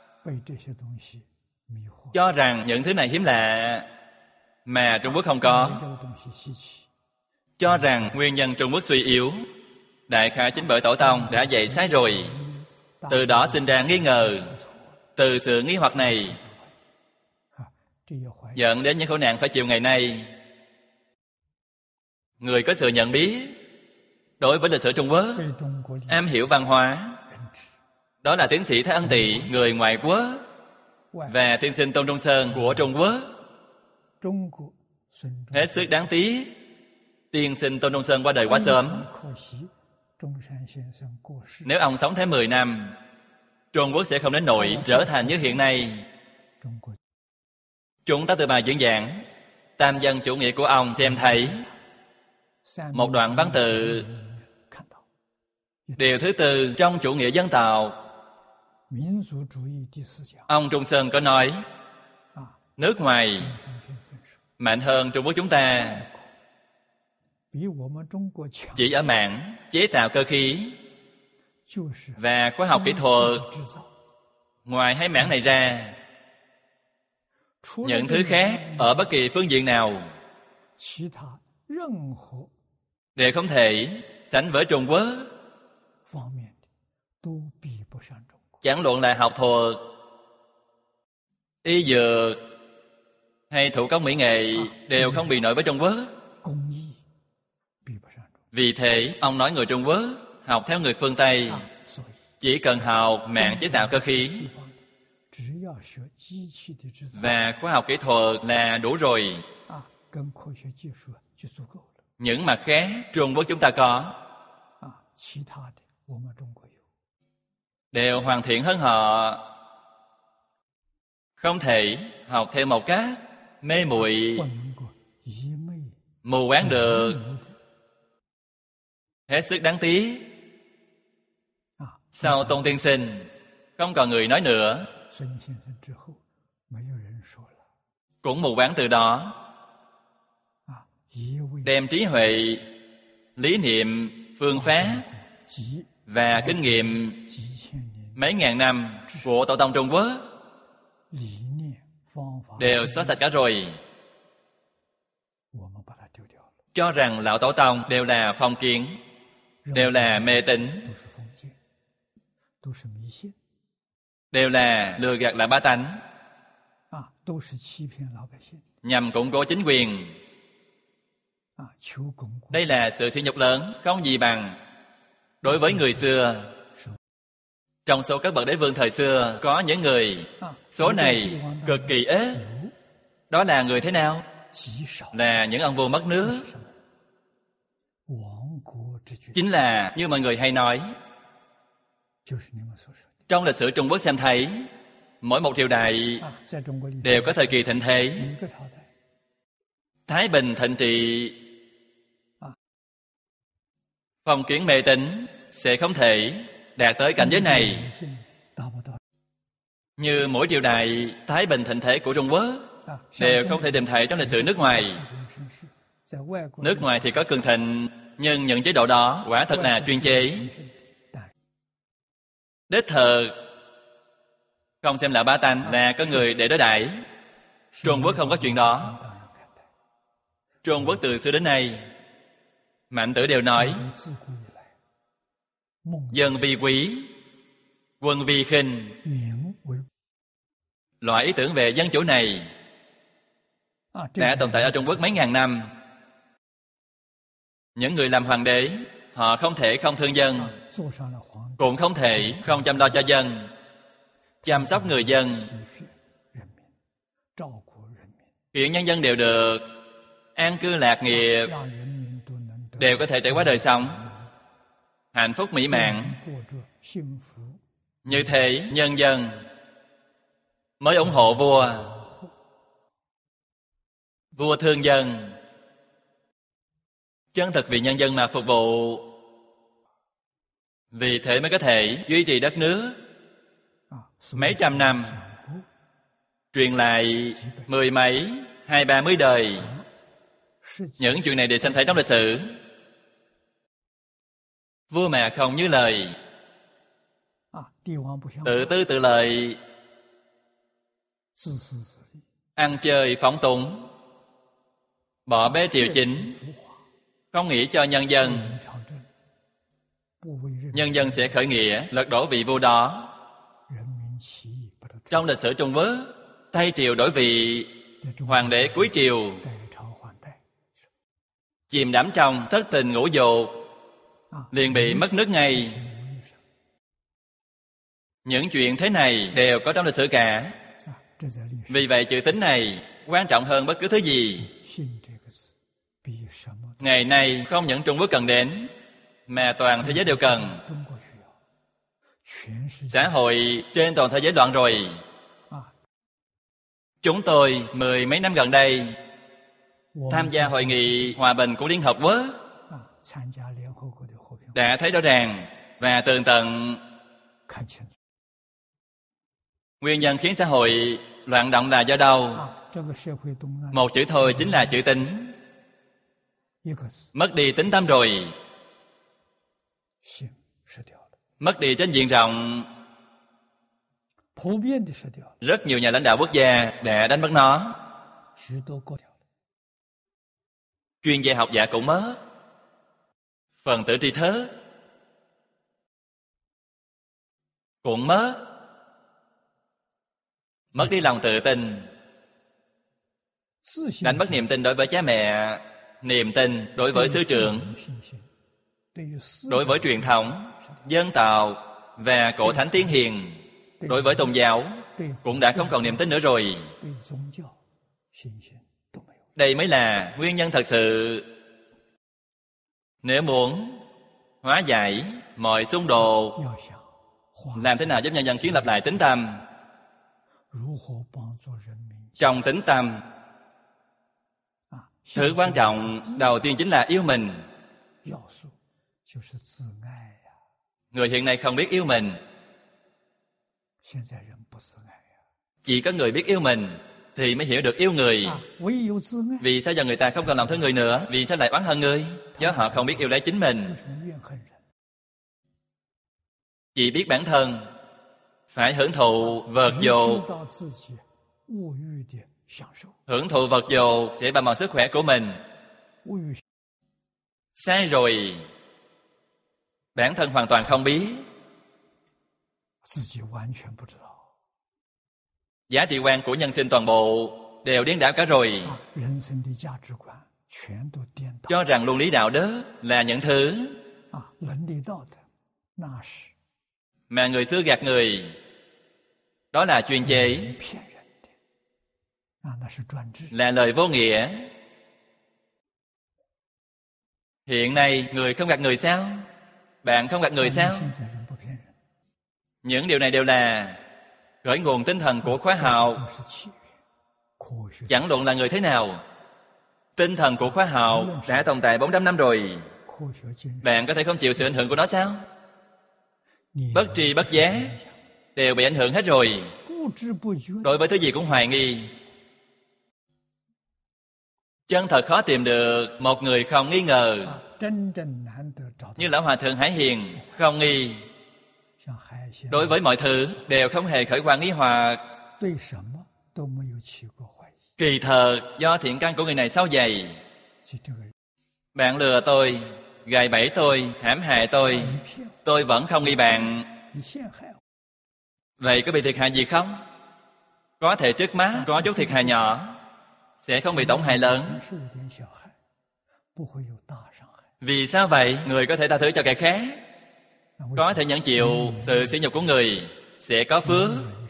cho rằng những thứ này hiếm lạ mà Trung Quốc không có, cho rằng nguyên nhân Trung Quốc suy yếu đại khái chính bởi tổ tông đã dạy sai rồi. Từ đó sinh ra nghi ngờ. Từ sự nghi hoặc này dẫn đến những khổ nạn phải chịu ngày nay. Người có sự nhận biết đối với lịch sử Trung Quốc, am hiểu văn hóa, Đó là tiến sĩ Thái Ân Tị, người ngoại quốc, và tiên sinh Tôn Trung Sơn của Trung Quốc. Hết sức đáng tiếc, tiên sinh Tôn Trung Sơn qua đời quá sớm. Nếu ông sống thêm mười năm, Trung Quốc sẽ không đến nỗi trở thành như hiện nay. Chúng ta từ bài diễn giảng Tam dân chủ nghĩa của ông xem thấy một đoạn văn tự. Điều thứ tư trong chủ nghĩa dân tộc, ông Trung Sơn có nói nước ngoài mạnh hơn Trung Quốc chúng ta chỉ ở mảng chế tạo cơ khí và khoa học kỹ thuật. Ngoài hai mảng này ra, những thứ khác ở bất kỳ phương diện nào đều không thể sánh với Trung Quốc. Chẳng luận là học thuật, y dược hay thủ công mỹ nghệ đều không bị nổi với Trung Quốc. Vì thế, ông nói người Trung Quốc học theo người phương Tây, chỉ cần học mảng chế tạo cơ khí và khoa học kỹ thuật là đủ rồi. Những mặt khác Trung Quốc chúng ta có đều hoàn thiện hơn họ. Không thể học theo một cách mê muội mù quáng được. Hết sức đáng tiếc. Sau Tôn tiên sinh không còn người nói nữa, cũng mù quáng từ đó, đem trí huệ, lý niệm, phương pháp và kinh nghiệm mấy ngàn năm của tổ tông Trung Quốc đều xóa sạch cả rồi. Cho rằng lão tổ tông đều là phong kiến, đều là mê tín, đều là lừa gạt lại bá tánh, nhằm củng cố chính quyền. Đây là sự sỉ nhục lớn, không gì bằng. Đối với người xưa, trong số các bậc đế vương thời xưa, có những người, số này cực kỳ ít. Đó là người thế nào? Là những ông vua mất nước. Chính là như mọi người hay nói, trong lịch sử Trung Quốc xem thấy, mỗi một triều đại đều có thời kỳ thịnh thế. Thái Bình thịnh trị, phong kiến mê tín sẽ không thể đạt tới cảnh giới này. Như mỗi triều đại Thái Bình thịnh thế của Trung Quốc đều không thể tìm thấy trong lịch sử nước ngoài. Nước ngoài thì có cường thịnh, nhưng những chế độ đó quả thật là chuyên chế. Đích thực không xem là bá tánh, là có người để đối đãi. Trung Quốc không có chuyện đó. Trung Quốc từ xưa đến nay, Mạnh Tử đều nói dân vi quý, quân vi khinh. Loại ý tưởng về dân chủ này đã tồn tại ở Trung Quốc mấy ngàn năm. Những người làm hoàng đế, họ không thể không thương dân, cũng không thể không chăm lo cho dân, chăm sóc người dân, khiến nhân dân đều được an cư lạc nghiệp, đều có thể trải qua đời sống hạnh phúc mỹ mãn. Như thế nhân dân mới ủng hộ vua. Vua thương dân, chân thực vì nhân dân mà phục vụ. Vì thế mới có thể duy trì đất nước mấy trăm năm, truyền lại mười mấy, hai ba mươi đời. Những chuyện này đều xem thấy trong lịch sử. Vua mà không như lời, tự tư tự lợi, ăn chơi phóng túng, bỏ bê triều chính, không nghĩ cho nhân dân, nhân dân sẽ khởi nghĩa lật đổ vị vua đó. Trong lịch sử Trung Quốc, thay triều đổi vị, hoàng đế cuối triều, chìm đắm trong thất tình ngũ dục, liền bị mất nước ngay. Những chuyện thế này đều có trong lịch sử cả. Vì vậy chữ tín này quan trọng hơn bất cứ thứ gì. Ngày nay không những Trung Quốc cần đến, mà toàn thế giới đều cần. Xã hội trên toàn thế giới loạn rồi. Chúng tôi mười mấy năm gần đây tham gia hội nghị hòa bình của Liên Hợp Quốc, đã thấy rõ ràng và tường tận nguyên nhân khiến xã hội loạn động là do đâu. Một chữ thôi chính là chữ tín. Mất đi tín tâm rồi, mất đi trên diện rộng. Rất nhiều nhà lãnh đạo quốc gia đã đánh mất nó. Chuyên gia học giả cũng mất. Phần tử tri thức cũng mất. Mất đi lòng tự tin, đánh mất niềm tin đối với cha mẹ, niềm tin đối với sư trưởng, đối với truyền thống, dân tộc và cổ thánh tiên hiền, đối với tôn giáo cũng đã không còn niềm tin nữa rồi. Đây mới là nguyên nhân thật sự. Nếu muốn hóa giải mọi xung đột, làm thế nào giúp nhân dân kiến lập lại tín tâm? Trong tín tâm, thứ quan trọng đầu tiên chính là yêu mình. Người hiện nay không biết yêu mình. Chỉ có người biết yêu mình thì mới hiểu được yêu người. Vì sao giờ người ta không còn lòng thương người nữa? Vì sao lại oán hận người? Do họ không biết yêu lấy chính mình. Chỉ biết bản thân, phải hưởng thụ vật dục. Hưởng thụ vật dục sẽ bào mòn sức khỏe của mình. Sai rồi. Bản thân hoàn toàn không biết. Giá trị quan của nhân sinh toàn bộ đều điên đảo cả rồi. Cho rằng luân lý đạo đức là những thứ mà người xưa gạt người. Đó là chuyên chế, là lời vô nghĩa. Hiện nay người không gạt người sao? Bạn không gạt người sao? Những điều này đều là khởi nguồn tinh thần của khoa học. Chẳng luận là người thế nào, tinh thần của khoa học đã tồn tại bốn trăm năm rồi. Bạn có thể không chịu sự ảnh hưởng của nó sao? Bất tri bất giác đều bị ảnh hưởng hết rồi. Đối với thứ gì cũng hoài nghi. Chân thật khó tìm được một người không nghi ngờ. Như Lão Hòa Thượng Hải Hiền không nghi. Đối với mọi thứ đều không hề khởi qua nghi hoặc. Kỳ thật do thiện căn của người này sâu dày. Bạn lừa tôi, gài bẫy tôi, hãm hại tôi, tôi vẫn không nghi bạn. Vậy có bị thiệt hại gì không? Có thể trước mắt có chút thiệt hại nhỏ, sẽ không bị tổn hại lớn. Vì sao vậy? Người có thể tha thứ cho kẻ khác, có thể nhẫn chịu sự sỉ nhục của người, sẽ có phước.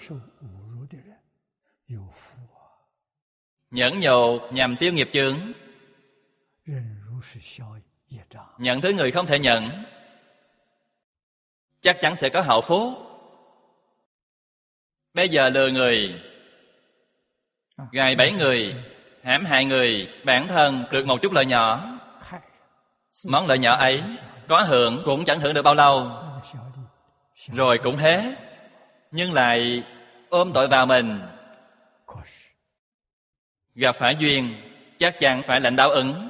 Nhẫn nhục nhằm tiêu nghiệp chướng. Nhận thứ người không thể nhận, chắc chắn sẽ có hậu phúc. Bây giờ lừa người, gài bẫy người, hãm hại người, bản thân được một chút lợi nhỏ. Món lợi nhỏ ấy có hưởng cũng chẳng hưởng được bao lâu, rồi cũng hết. Nhưng lại ôm tội vào mình. Gặp phải duyên, chắc chắn phải lãnh báo ứng.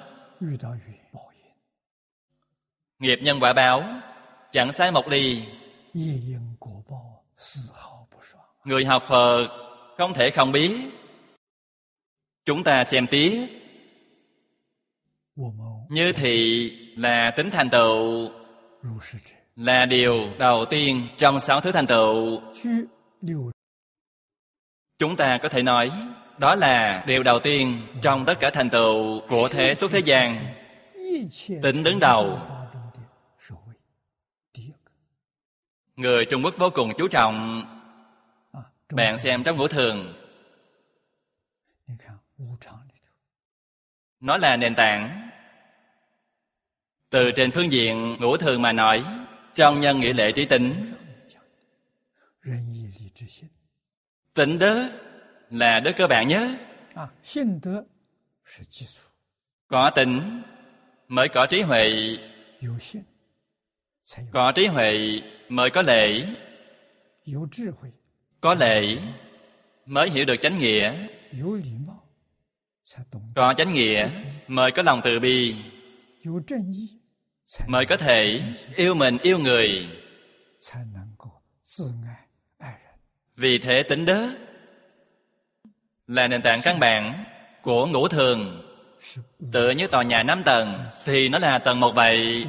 Nghiệp nhân quả báo, chẳng sai một ly. Người học Phật không thể không biết. Chúng ta xem tiếp. Như thị là tính thành tựu, là điều đầu tiên trong sáu thứ thành tựu. Chúng ta có thể nói đó là điều đầu tiên trong tất cả thành tựu của thế xuất thế gian. Tính đứng đầu. Người Trung Quốc vô cùng chú trọng. Bạn xem trong ngũ thường, nó là nền tảng. Từ trên phương diện ngũ thường mà nói, trong nhân nghĩa lệ trí tính, tịnh đức là đức cơ bản nhất. Có tịnh mới có trí huệ, có trí huệ mới có lễ, có lễ mới hiểu được chánh nghĩa, có chánh nghĩa mới có lòng từ bi, mới có thể yêu mình yêu người. Vì thế tịnh đức là nền tảng căn bản của ngũ thường. Tựa như tòa nhà năm tầng thì nó là tầng một vậy.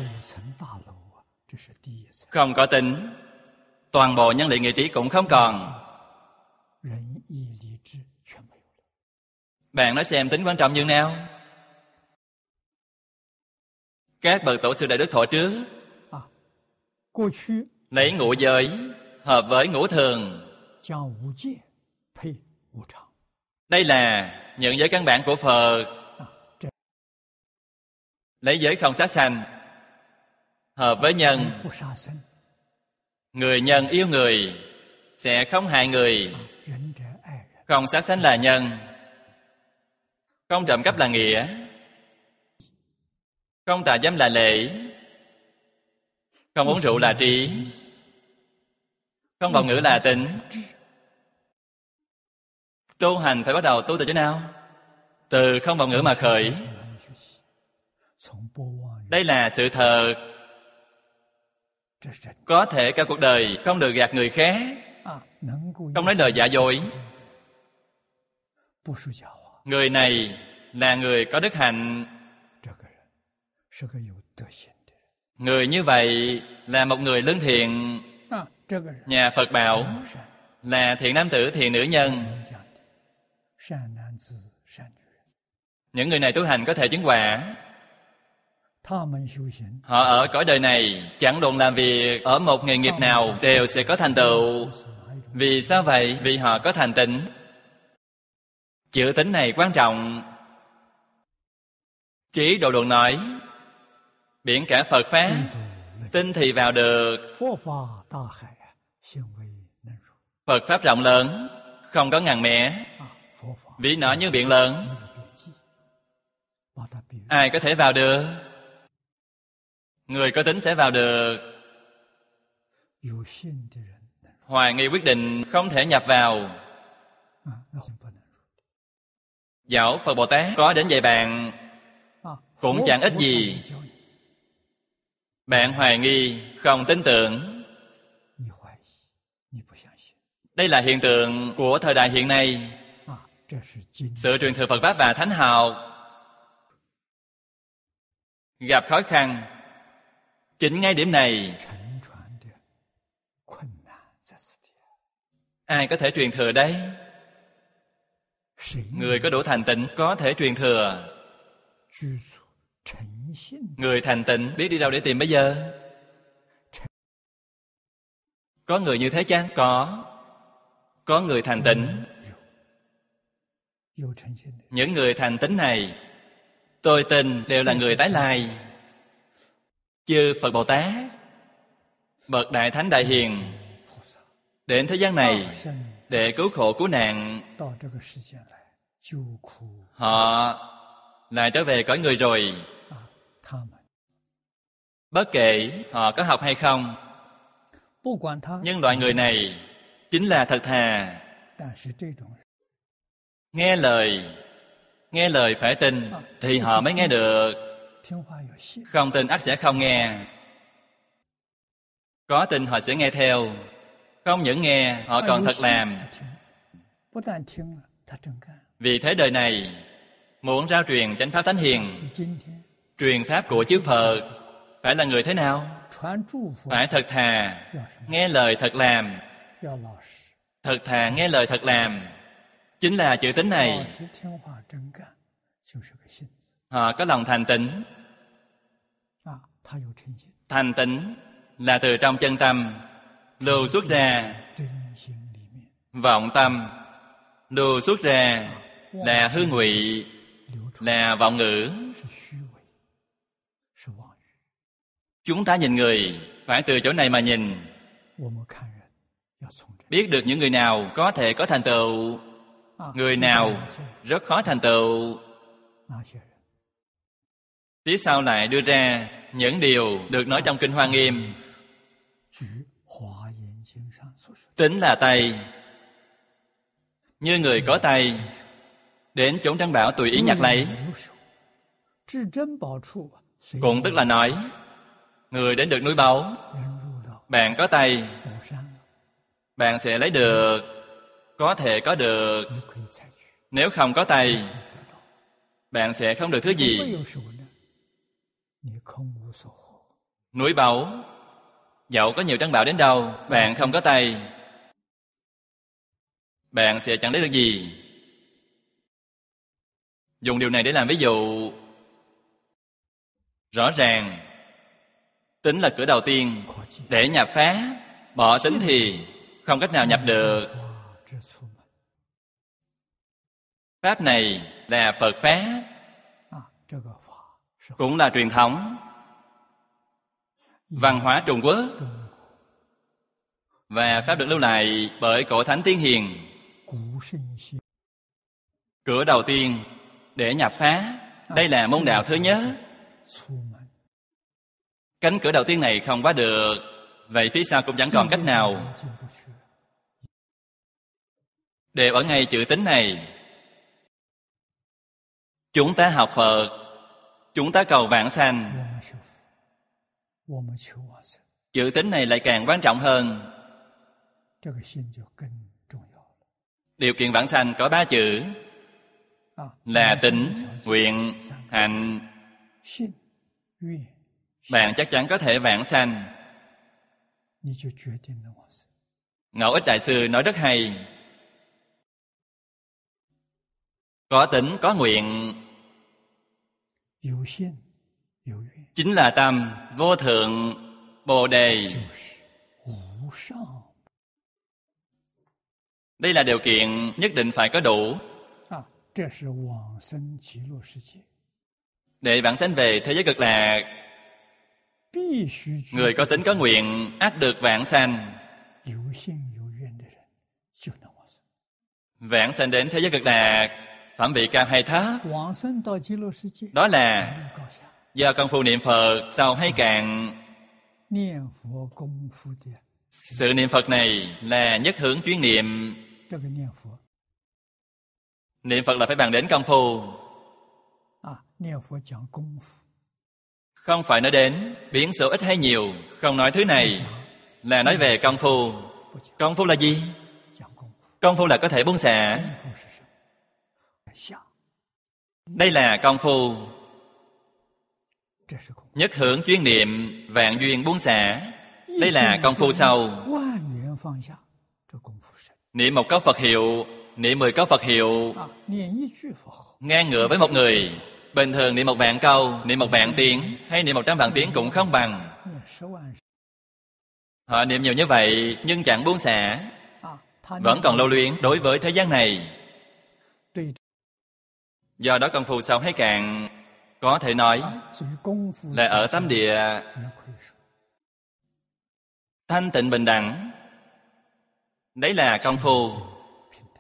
Không có tịnh, toàn bộ nhân lý nghĩa trí cũng không còn. Bạn nói xem tính quan trọng như nào? Các bậc tổ sư đại đức thuở trước lấy ngũ giới hợp với ngũ thường. Đây là những giới căn bản của Phật. Lấy giới không sát sanh hợp với nhân. Người nhân yêu người sẽ không hại người. Không sát sanh là nhân. Không trộm cắp là nghĩa. Không tà dâm là lễ. Không uống rượu là trí. Không vọng ngữ là tính. Tu hành phải bắt đầu tu từ chỗ nào? Từ không vọng ngữ mà khởi. Đây là sự thật. Có thể cả cuộc đời không được gạt người khác, không nói lời giả dối. Người này là người có đức hạnh. Người như vậy là một người lương thiện. Nhà Phật bảo là thiện nam tử, thiện nữ nhân. Những người này tu hành có thể chứng quả. Họ ở cõi đời này chẳng luận làm việc ở một nghề nghiệp nào đều sẽ có thành tựu. Vì sao vậy? Vì họ có thành tịnh. Chữ tính này quan trọng. Trí Độ Luận nói biển cả Phật Pháp, tin thì vào được. Phật Pháp rộng lớn, không có ngăn mẽ. Ví nó như biển lớn, ai có thể vào được? Người có tính sẽ vào được. Hoài nghi quyết định không thể nhập vào. Dẫu Phật Bồ Tát có đến dạy bạn cũng chẳng ích gì. Bạn hoài nghi, không tin tưởng. Đây là hiện tượng của thời đại hiện nay. Sự truyền thừa Phật Pháp và Thánh học gặp khó khăn. Chính ngay điểm này, ai có thể truyền thừa đây? Người có đủ thành tịnh có thể truyền thừa. Người thành tịnh biết đi đâu để tìm bây giờ? Có người như thế chăng? Có. Có người thành tịnh. Những người thành tịnh này, tôi tin đều là người tái lai. Chư Phật Bồ Tát, bậc Đại Thánh Đại Hiền đến thế gian này để cứu khổ cứu nạn. Họ lại trở về cõi người rồi. Bất kể họ có học hay không, nhưng loại người này chính là thật thà. Nghe lời, nghe lời phải tin thì họ mới nghe được. Không tin ắt sẽ không nghe. Có tin họ sẽ nghe theo. Không những nghe, họ còn thật làm. Vì thế đời này muốn rao truyền chánh pháp thánh hiền, truyền pháp của chư Phật, phải là người thế nào? Phải thật thà, nghe lời thật làm. Thật thà, nghe lời thật làm, chính là chữ tín này. Họ có lòng thành tín. Thành tín là từ trong chân tâm. lưu xuất ra 真心里面 vọng tâm, lưu xuất ra là hư ngụy, 流出 là vọng ngữ. 是虚伪，是妄语。 Chúng ta nhìn người phải từ chỗ này mà nhìn, 我们看人要从这 biết được những người nào có thể có thành tựu, 啊， người 知道 nào 哪些人 rất khó thành tựu. 哪些人 Phía sau lại đưa ra những điều được nói trong Kinh Hoa Nghiêm. 举华严经上所说， Tính là tay, như người có tay, đến chốn trấn bảo tùy ý nhặt lấy. 有手，至珍宝处啊，随 Cũng tức là nói, người đến được núi báu, 人入到 bạn có tay, 宝山了， bạn sẽ lấy được, có thể có được. 你可以采取， Nếu không có tay, 得到。 bạn sẽ không được thứ 如果 gì. 有手呢，你空无所获。 Núi báu, dẫu có nhiều trấn bảo đến đâu, bạn không có tay, bạn sẽ chẳng lấy được gì. Dùng điều này để làm ví dụ. Rõ ràng, tính là cửa đầu tiên. 可见 Để nhập phá, bỏ tính thì không cách nào nhập được. 法之出门 Pháp này là Phật Pháp, 啊，这个法是 cũng là truyền thống, văn hóa Trung Quốc, 中国 và Pháp được lưu lại bởi cổ thánh tiên hiền. 古圣先 Cửa đầu tiên để nhập phá, đây là môn đạo thứ nhất. 出门， Cánh cửa đầu tiên này không qua được, vậy phía sau cũng chẳng còn cách nào. 进不去。 Đều ở ngay chữ tính này. Chúng ta học Phật, chúng ta cầu vãng 我 sanh. 们修福，我们求往生， Chữ tính này lại càng quan trọng hơn. 这个心就更重要了 Điều kiện vãng sanh có ba chữ 啊。 là 往生 tính, 条件 nguyện, 三个 hạnh. 信、愿， Bạn chắc chắn có thể vãng sanh. 你就决定了往生。 Ngẫu Ích Đại Sư nói rất hay. Có tính, có nguyện, 有信有愿， chính là tâm vô thượng Bồ Đề. 就是无上 Đây là điều kiện nhất định phải có đủ 啊，这是往生极乐世界 để vãng sanh về thế giới cực lạc. 必须具 Người có tính có nguyện ắt được vãng sanh. 有信有愿的人就能往生。 Vãng sanh đến thế giới cực lạc, phẩm vị cao hay thấp, 往生到极乐世界， đó là 法力高下， do công phu niệm Phật sâu hay cạn. 念佛功夫的 Sự niệm Phật này là nhất hướng chuyên niệm. 这个念佛 Niệm Phật là phải bàn đến công phu, 啊，念佛讲功夫， không phải nói đến biến số ít hay nhiều. Không nói thứ 不 này 讲 là nói về công phu. 不讲 Công phu là gì? 讲功夫， Công phu là có thể buông xả. 功夫是什么？下， Đây là công phu. 这是功夫。 Nhất hướng chuyên niệm, vạn duyên buông xả. Đây là công phu sâu. 万缘放下，这功夫深 Niệm một câu Phật hiệu, niệm mười câu Phật hiệu, 啊！念一句佛号， ngang ngửa với một người. Bình thường niệm một vạn câu, niệm một vạn tiếng hay niệm một trăm vạn tiếng cũng không bằng. 念十万 Họ niệm nhiều như vậy nhưng chẳng buông xả, 啊，他 vẫn 念 còn lưu luyến đối với thế gian này. 对 Do đó công phu sâu hay cạn có thể nói 所以功夫 là ở tâm địa 也可以说 thanh tịnh bình đẳng. Đấy là công phu. 平等。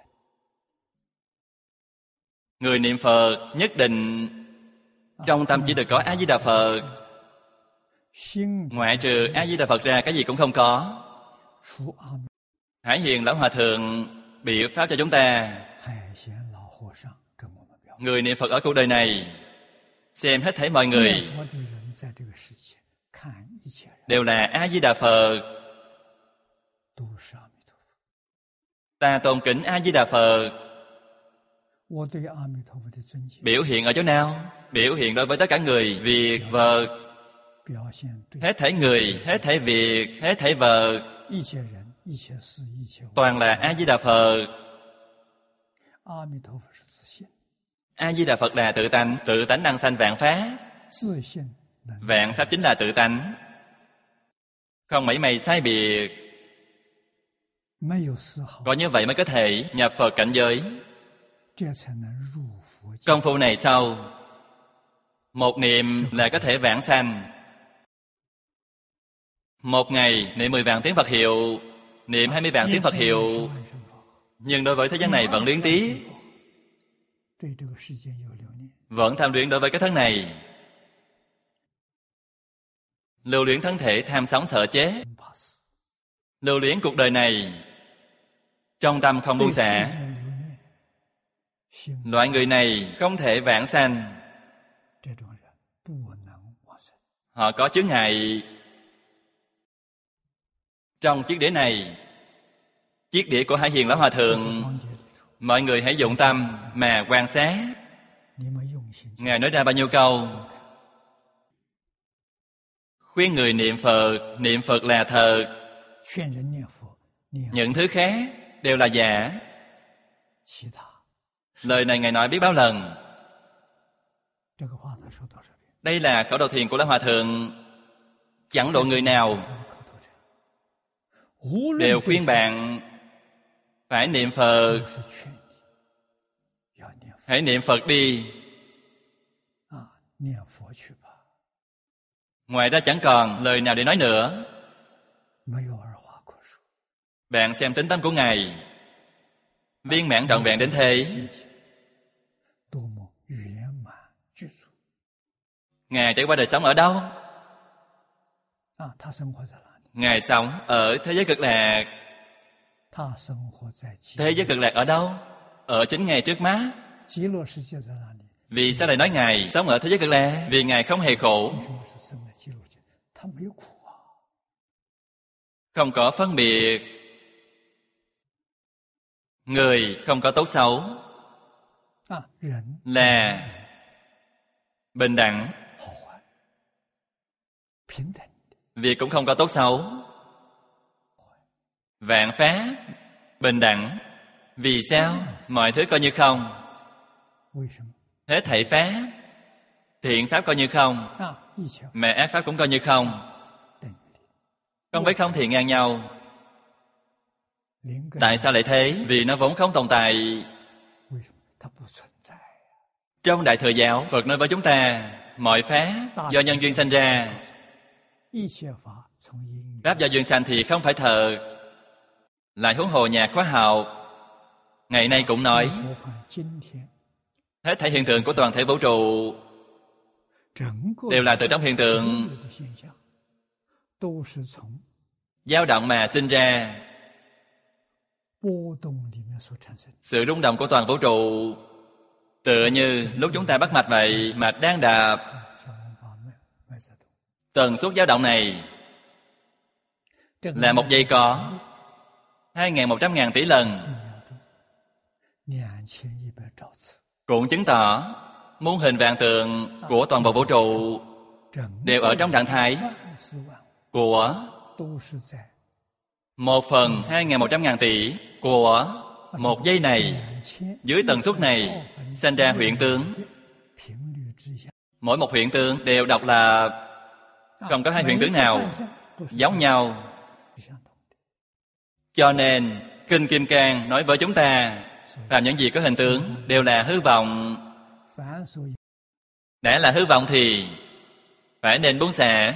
Người niệm Phật nhất định trong tâm chỉ được có A Di Đà Phật, 心 ngoại trừ A Di Đà Phật ra cái gì cũng không có. 除阿弥 Hải Hiền Lão Hòa Thượng biểu pháp cho chúng ta. 海贤老和尚跟我们表， Người niệm Phật ở cuộc đời này, xem hết thảy mọi người 念佛的人在这个世界看一切人 đều là A Di Đà Phật. 都是阿弥陀佛。 Ta tôn kính A Di Đà Phật. 我对阿弥陀佛的尊敬， Biểu hiện ở chỗ nào? Biểu hiện đối với tất cả người, việc, vật, 表现对 hết thảy người, hết thảy việc, hết thảy vật, 一切人、一切事、一切物。 toàn là A Di Đà Phật. 阿弥陀佛是自信， A Di Đà Phật là tự tánh, tự tánh năng sanh vạn pháp. 自信能 Vạn pháp chính là tự tánh, không mảy may sai biệt. Có như vậy mới có thể nhập Phật cảnh giới. Công phu này sau, một niệm là có thể vãng sanh. Một ngày niệm mười vạn tiếng Phật hiệu, niệm hai mươi vạn tiếng Phật hiệu, nhưng đối với thế gian này vẫn luyến tiếc, vẫn tham luyến đối với cái thân này, lưu luyến thân thể, tham sống sợ chết, lưu luyến cuộc đời này, trong tâm không buông xả. Loại người này không thể vãng sanh. Họ có chướng ngại. Trong chiếc đĩa này, chiếc đĩa của Hải Hiền Lão Hòa Thượng, mọi người hãy dụng tâm mà quan sát. Ngài nói ra bao nhiêu câu? Khuyên người niệm Phật, niệm Phật là thật. Những thứ khác đều là giả. Lời này Ngài nói biết bao lần. Đây là khẩu đầu thiền của Lão Hòa Thượng. Chẳng độ người nào đều khuyên bạn phải niệm Phật. Hãy niệm Phật đi. Ngoài ra chẳng còn lời nào để nói nữa. Bạn xem tính tâm của Ngài viên mãn trọn vẹn đến thế. Ngài trải qua đời sống ở đâu? Ngài sống ở thế giới cực lạc. Thế giới cực lạc ở đâu? Ở chính Ngài trước mắt. Vì sao lại nói Ngài sống ở thế giới cực lạc? Vì Ngài không hề khổ, không có phân biệt. Người không có tốt xấu, là bình đẳng. Việc cũng không có tốt xấu, vạn pháp bình đẳng. Vì sao? Mọi thứ coi như không. Hết thảy pháp, thiện pháp coi như không, mà ác pháp cũng coi như không. Không với không thì ngang nhau. Tại sao lại thế? Vì nó vốn không tồn tại. Trong Đại Thừa Giáo, Phật nói với chúng ta, mọi pháp do nhân duyên sanh ra. Pháp do duyên sanh thì không phải thật. Lại huống hồ nhà khoa học ngày nay cũng nói, hết thảy hiện tượng của toàn thể vũ trụ đều là từ trong hiện tượng dao động mà sinh ra. Sự rung động của toàn vũ trụ tựa như lúc chúng ta bắt mạch vậy, mạch đang đạp. Tần suất dao động này là một giây có hai nghìn một trăm ngàn tỷ lần. Cũng chứng tỏ muôn hình vạn tượng của toàn bộ vũ trụ đều ở trong trạng thái của một phần hai nghìn một trăm ngàn tỷ của một giây này. Dưới tần suất này sinh ra hiện tướng. Mỗi một hiện tướng đều độc lập, không có hai hiện tướng nào giống nhau. Cho nên Kinh Kim Cang nói với chúng ta, phàm những gì có hình tướng đều là hư vọng. Đã là hư vọng thì phải nên buông xả.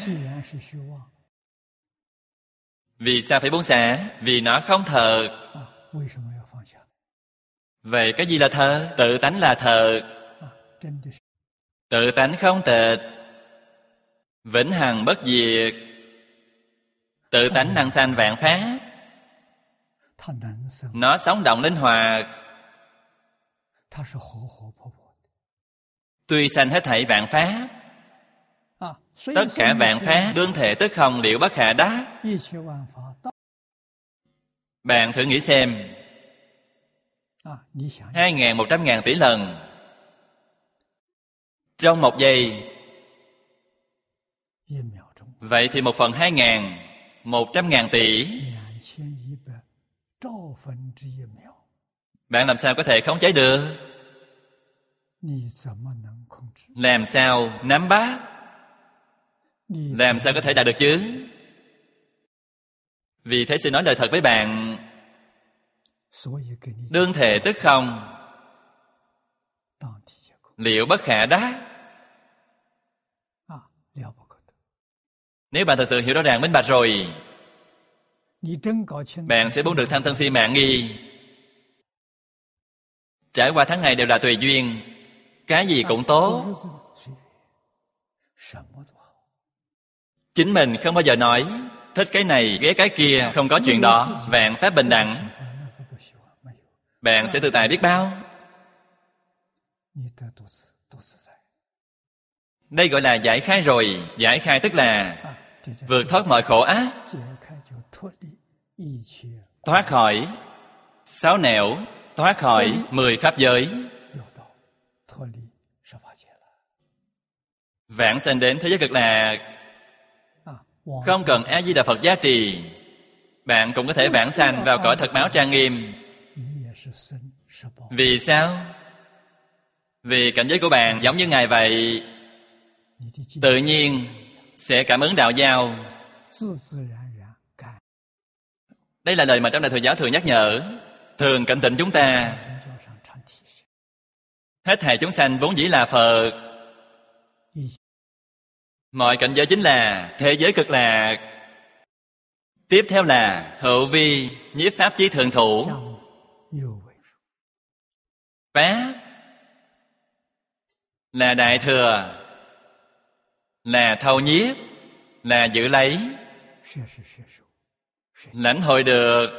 Vì sao phải buông xả? Vì nó không thật. Vậy cái gì là thật? Tự tánh là thật. Tự tánh không tịch, vĩnh hằng bất diệt. Tự tánh năng sanh vạn pháp. Nó sống động linh hoạt. Tuy sanh hết thảy vạn pháp, tất cả vạn pháp đương thể tức không liệu bất khả đắc. Bạn thử nghĩ xem, hai nghìn một trăm ngàn tỷ lần trong một giây. Vậy thì một phần hai ngàn một trăm ngàn tỷ, bạn làm sao có thể khống chế được? Làm sao nắm bắt? Làm sao có thể đạt được chứ? Vì thế xin nói lời thật với bạn, đương thể tức không, liệu bất khả đắc. Nếu bạn thật sự hiểu rõ ràng minh bạch rồi, bạn sẽ buông được tham sân si mạn nghi. Trải qua tháng ngày đều là tùy duyên, cái gì cũng tốt. Chính mình không bao giờ nói thích cái này ghét cái kia, không có chuyện đó. Vạn pháp bình đẳng, bạn sẽ tự tại biết bao. Đây gọi là giải khai rồi. Giải khai tức là vượt thoát mọi khổ ách, thoát khỏi sáu nẻo, thoát khỏi mười pháp giới, vãng sanh đến thế giới cực lạc. Không cần A Di Đà Phật giá trì, bạn cũng có thể vãng sanh vào cõi thật báo trang nghiêm. Vì sao? Vì cảnh giới của bạn giống như Ngài vậy, tự nhiên sẽ cảm ứng đạo giao. Đây là lời mà trong Đại Thừa Giáo thường nhắc nhở, thường cảnh tỉnh chúng ta. Hết thảy chúng sanh vốn dĩ là Phật. Mọi cảnh giới chính là thế giới cực lạc. Tiếp theo là hậu vi nhiếp pháp chí thượng thủ. Pháp là đại thừa, là thâu nhiếp, là giữ lấy, lãnh hội được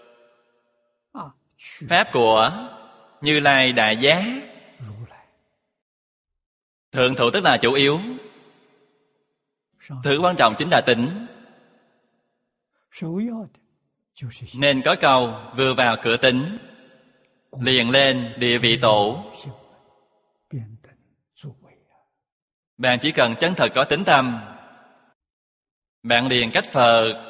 pháp của Như Lai Đại Giác. Thượng thủ tức là chủ yếu. Thứ quan trọng chính là tỉnh. Nên có câu vừa vào cửa tỉnh, liền lên địa vị tổ. Bạn chỉ cần chân thật có tính tâm, bạn liền cách Phật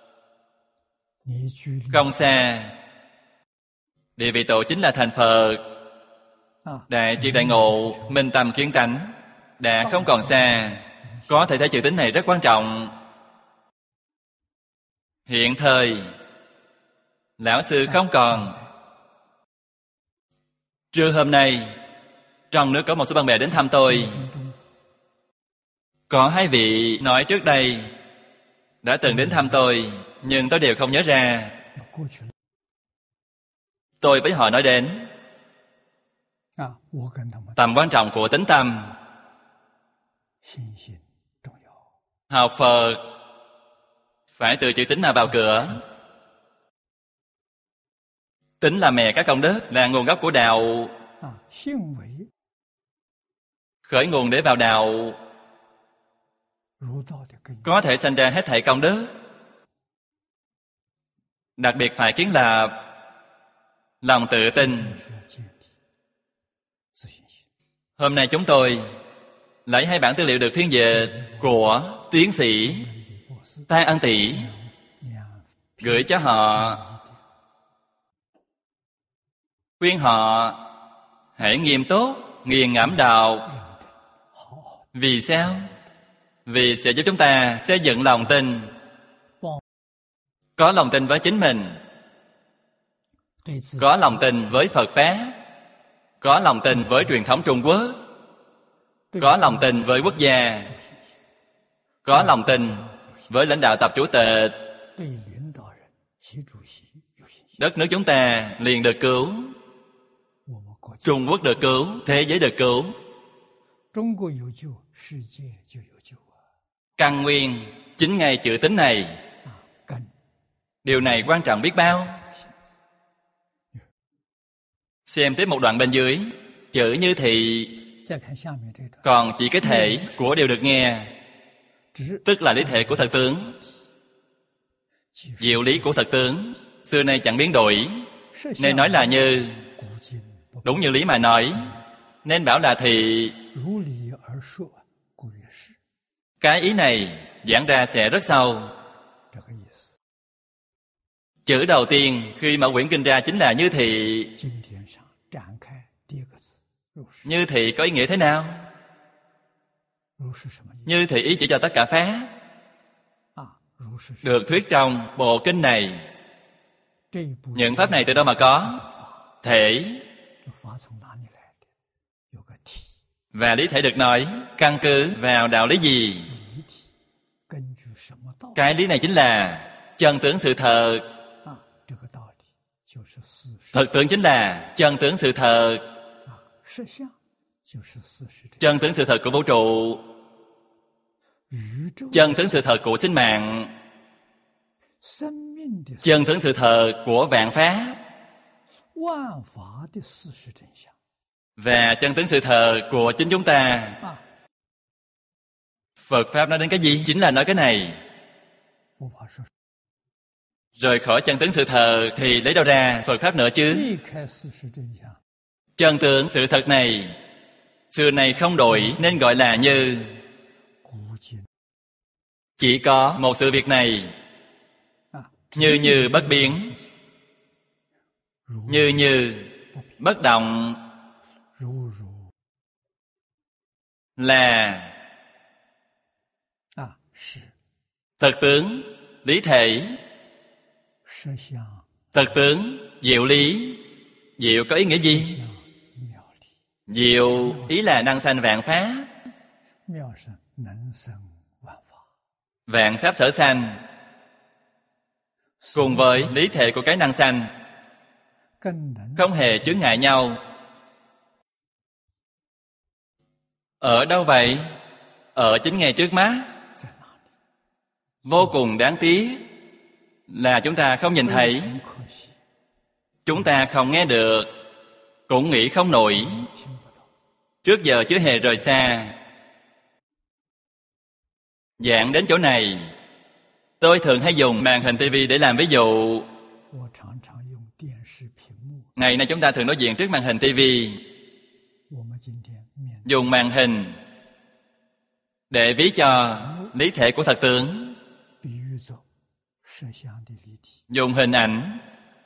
không xa. Địa vị tổ chính là thành Phật. Đại triệt đại ngộ, minh tâm kiến tánh, đã không còn xa. Có thể thấy chữ tính này rất quan trọng. Hiện thời lão sư không còn. Trưa hôm nay trong nước có một số bạn bè đến thăm tôi. Có hai vị nói trước đây đã từng đến thăm tôi, nhưng tôi đều không nhớ ra. Tôi với họ nói đến tầm quan trọng của tính tâm. Học Phật phải từ chữ tính mà vào cửa. Tính là mẹ các công đức, là nguồn gốc của đạo. Khởi nguồn để vào đạo, có thể sanh ra hết thảy công đức. Đặc biệt phải kiến lập lòng tự tin. Hôm nay chúng tôi lấy hai bản tư liệu được phiên dịch của tiến sĩ Ta Ân Tỷ gửi cho họ, khuyên họ hãy nghiêm túc nghiền ngẫm đạo. Vì sao? Vì sẽ giúp chúng ta xây dựng lòng tin. Có lòng tin với chính mình, có lòng tin với Phật Pháp, có lòng tin với truyền thống Trung Quốc, có lòng tin với quốc gia, có lòng tin với lãnh đạo tập chủ tịch. Đất nước chúng ta liền được cứu, Trung Quốc được cứu, thế giới được cứu. Căn nguyên chính ngay chữ tính này. Điều này quan trọng biết bao. Xem tiếp một đoạn bên dưới, chữ như thị còn chỉ cái thể của điều được nghe, tức là lý thể của thật tướng. Diệu lý của thật tướng xưa nay chẳng biến đổi, nên nói là như. Đúng như lý mà nói, nên bảo là thị. Cái ý này giảng ra sẽ rất sâu. Chữ đầu tiên khi mở quyển kinh ra chính là như thị. Như thị có ý nghĩa thế nào? Như thị ý chỉ cho tất cả Pháp được thuyết trong bộ kinh này. Những pháp này từ đâu mà có? Thể. Và lý thể được nói căn cứ vào đạo lý gì? Cái lý này chính là chân tướng sự thật. Thực tướng chính là chân tướng sự thật. Chân tướng sự thật của vũ trụ, chân tướng sự thật của sinh mạng, chân tướng sự thật của vạn pháp, và chân tướng sự thật của chính chúng ta. Phật Pháp nói đến cái gì? Chính là nói cái này. Rời khỏi chân tướng sự thật thì lấy đâu ra Phật Pháp nữa chứ? Chân tướng sự thật này xưa này không đổi nên gọi là như. Chỉ có một sự việc này như như bất biến, như như bất động, là thực tướng lý thể. Thực tướng diệu lý. Diệu có ý nghĩa gì? Diệu ý là năng sanh vạn pháp. Vạn pháp sở sanh cùng với lý thể của cái năng sanh không hề chướng ngại nhau. Ở đâu vậy? Ở chính ngay trước mắt. Vô cùng đáng tiếc là chúng ta không nhìn thấy, chúng ta không nghe được, cũng nghĩ không nổi. Trước giờ chưa hề rời xa. Dạng đến chỗ này, tôi thường hay dùng màn hình tivi để làm ví dụ. Ngày nay chúng ta thường đối diện trước màn hình tivi, dùng màn hình để ví cho lý thể của thật tướng, dùng hình ảnh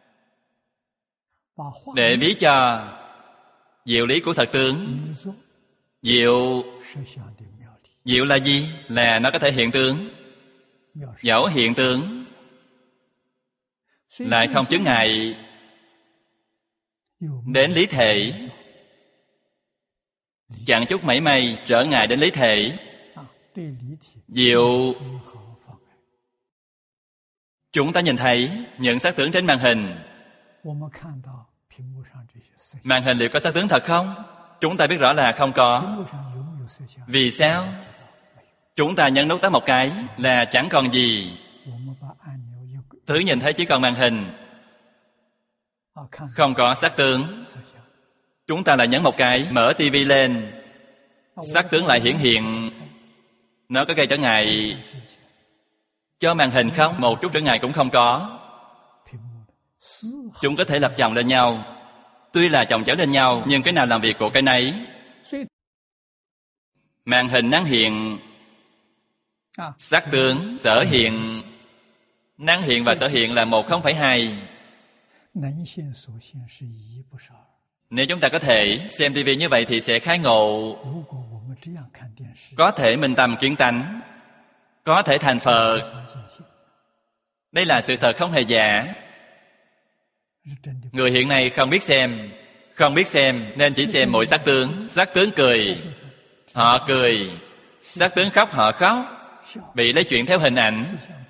để ví cho diệu lý của thật tướng. Diệu Diệu là gì? Là nó có thể hiện tướng. Dẫu hiện tướng lại không chướng ngại đến lý thể, chẳng chút mảy may trở ngại đến lý thể. Diệu chúng ta nhìn thấy những sắc tướng trên màn hình. Màn hình liệu có sắc tướng thật không? Chúng ta biết rõ là không có. Vì sao? Chúng ta nhấn nút tắt một cái là chẳng còn gì. Thứ nhìn thấy chỉ còn màn hình, không có sắc tướng. Chúng ta lại nhấn một cái, mở tivi lên, sắc tướng lại hiển hiện. Nó có gây trở ngại cho màn hình không? Một chút trở ngại cũng không có. Chúng có thể lập chồng lên nhau. Tuy là chồng chéo lên nhau, nhưng cái nào làm việc của cái nấy. Màn hình năng hiện, sắc tướng sở hiện. Năng hiện và sở hiện là một không phải hai. Nếu chúng ta có thể xem tivi như vậy thì sẽ khai ngộ. Có thể minh tâm kiến tánh, có thể thành Phật. Đây là sự thật không hề giả. Người hiện nay không biết xem, không biết xem nên chỉ xem mỗi sắc tướng. Sắc tướng cười, họ cười. Sắc tướng khóc, họ khóc. Bị lấy chuyện theo hình ảnh.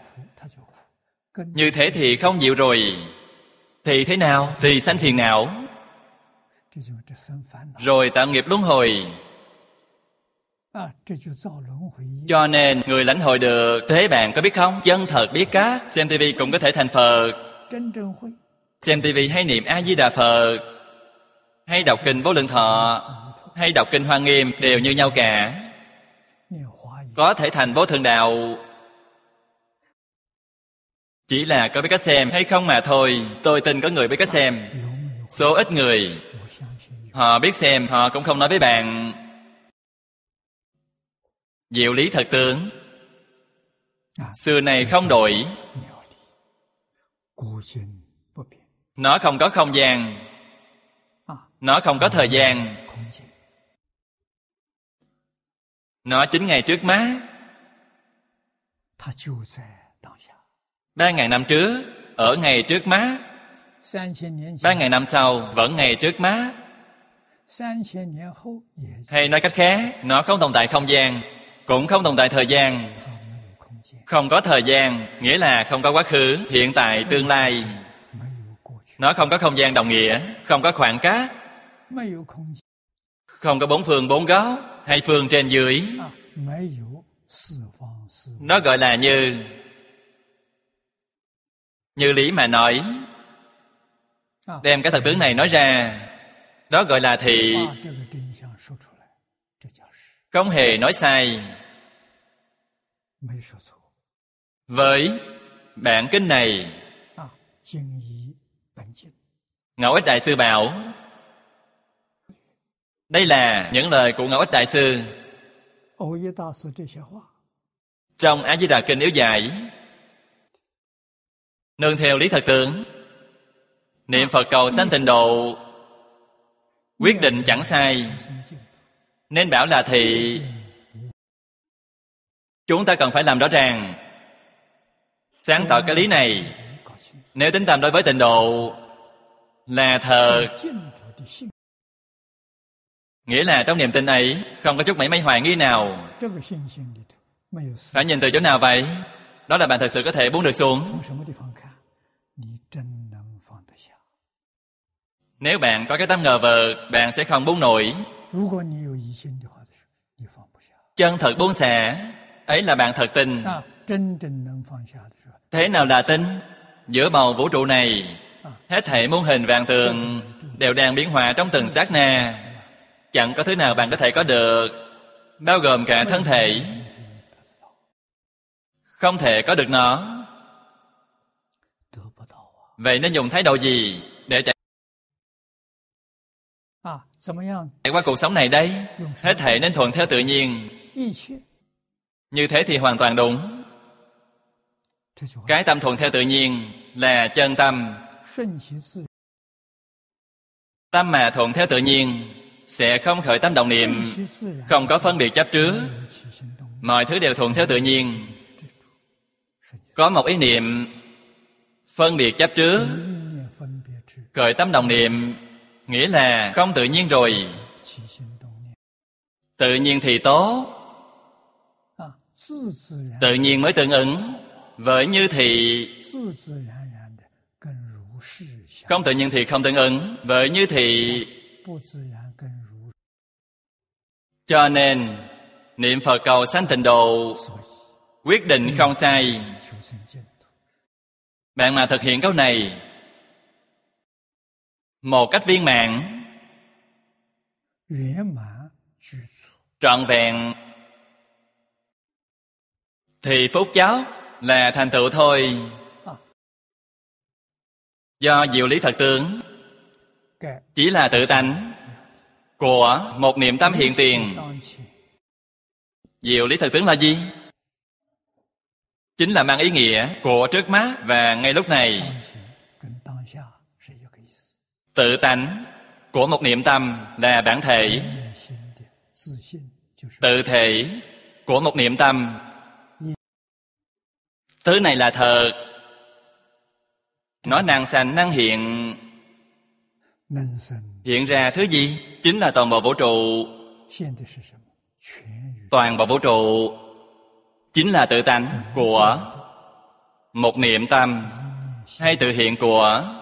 Như thế thì không dịu rồi. Thì thế nào? Thì sanh phiền não, rồi tạo nghiệp luân hồi. Cho nên người lãnh hội được. Thế bạn có biết không? Chân thật biết các. Xem tivi cũng có thể thành Phật. Xem tivi hay niệm A-di-đà Phật, hay đọc kinh Vô Lượng Thọ, hay đọc kinh Hoa Nghiêm đều như nhau cả. Có thể thành Vô Thượng Đạo. Chỉ là có biết cách xem hay không mà thôi. Tôi tin có người biết cách xem. Số ít người họ biết xem, họ cũng không nói với bạn. Diệu lý thật tướng xưa này không đổi. Nó không có không gian, nó không có thời gian. Nó chính ngay trước mắt. Ba ngàn năm trước, ở ngay trước mắt. Ba ngàn năm sau vẫn ngay trước mắt. Hay nói cách khác, nó không tồn tại không gian, cũng không tồn tại thời gian. Không có thời gian nghĩa là không có quá khứ, hiện tại, tương lai. Nó không có không gian đồng nghĩa, không có khoảng cách, không có bốn phương bốn góc hay phương trên dưới. Nó gọi là như Như lý mà nói, đem cái thật tướng này nói ra, đó gọi là thị. Không hề nói sai. Với bản kinh này, Ngẫu Ích Đại Sư bảo, đây là những lời của Ngẫu Ích Đại Sư trong A Di Đà Kinh yếu giải. Nương theo lý thật tướng, niệm Phật cầu sanh tịnh độ, quyết định chẳng sai, nên bảo là thị. Chúng ta cần phải làm rõ ràng, sáng tỏ cái lý này. Nếu tính tâm đối với tịnh độ là thật, nghĩa là trong niềm tin ấy không có chút mảy may hoài nghi nào. Phải nhìn từ chỗ nào vậy? Đó là bạn thật sự có thể buông được xuống. Nếu bạn có cái tâm ngờ vực, bạn sẽ không buông nổi. Chân thật buông xả, ấy là bạn thật tin. Thế nào là tin? Giữa bầu vũ trụ này, hết thảy muôn hình vạn tượng đều đang biến hóa trong từng sát na. Chẳng có thứ nào bạn có thể có được, bao gồm cả thân thể. Không thể có được nó. Vậy nên dùng thái độ gì để trải qua cuộc sống này đây? Hết thảy nên thuận theo tự nhiên. Như thế thì hoàn toàn đúng. Cái tâm thuận theo tự nhiên là chân tâm. Tâm mà thuận theo tự nhiên sẽ không khởi tâm động niệm, không có phân biệt chấp trước. Mọi thứ đều thuận theo tự nhiên. Có một ý niệm phân biệt chấp trước, khởi tâm động niệm, nghĩa là không tự nhiên rồi. Tự nhiên thì tốt, tự nhiên mới tương ứng. Với như thì không tự nhiên thì không tương ứng. Với như thì cho nên niệm Phật cầu sanh tịnh độ, quyết định không sai. Bạn mà thực hiện câu này một cách viên mãn, trọn vẹn, thì phút chốc là thành tựu thôi. Do diệu lý thật tướng chỉ là tự tánh của một niệm tâm hiện tiền. Diệu lý thật tướng là gì? Chính là mang ý nghĩa của trước mắt và ngay lúc này. Tự tánh của một niệm tâm là bản thể. Tự thể của một niệm tâm, thứ này là thật. Nó năng sanh năng hiện. Hiện ra thứ gì? Chính là toàn bộ vũ trụ. Toàn bộ vũ trụ chính là tự tánh của một niệm tâm, hay tự hiện của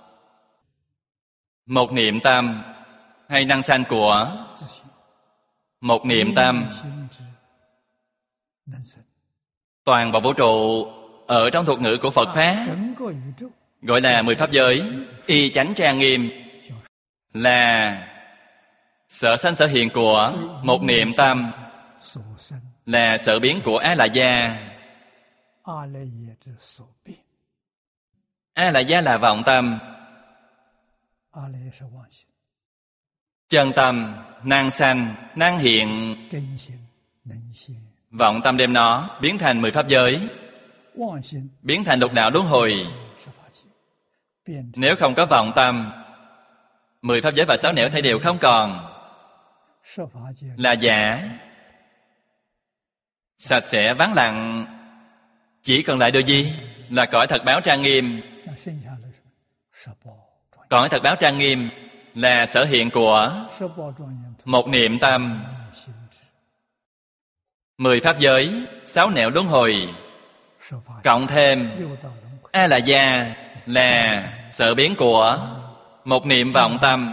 một niệm tâm, hay năng sanh của một niệm tâm. Toàn bộ vũ trụ ở trong thuật ngữ của Phật Pháp gọi là mười pháp giới, y chánh trang nghiêm, là sở sanh sở hiện của một niệm tâm, là sở biến của A La Gia. A La Gia là vọng tâm. Chân tâm năng sanh năng hiện. Vọng tâm đem nó biến thành mười pháp giới, biến thành lục đạo luân hồi. Nếu không có vọng tâm, mười pháp giới và sáu nẻo thể đều không còn, là giả, sạch sẽ vắng lặng. Chỉ còn lại điều gì? Là cõi thật báo trang nghiêm. Cõi thật báo trang nghiêm là sở hiện của một niệm tâm, mười pháp giới, sáu nẻo luân hồi, cộng thêm A La Gia là sở biến của một niệm vọng tâm.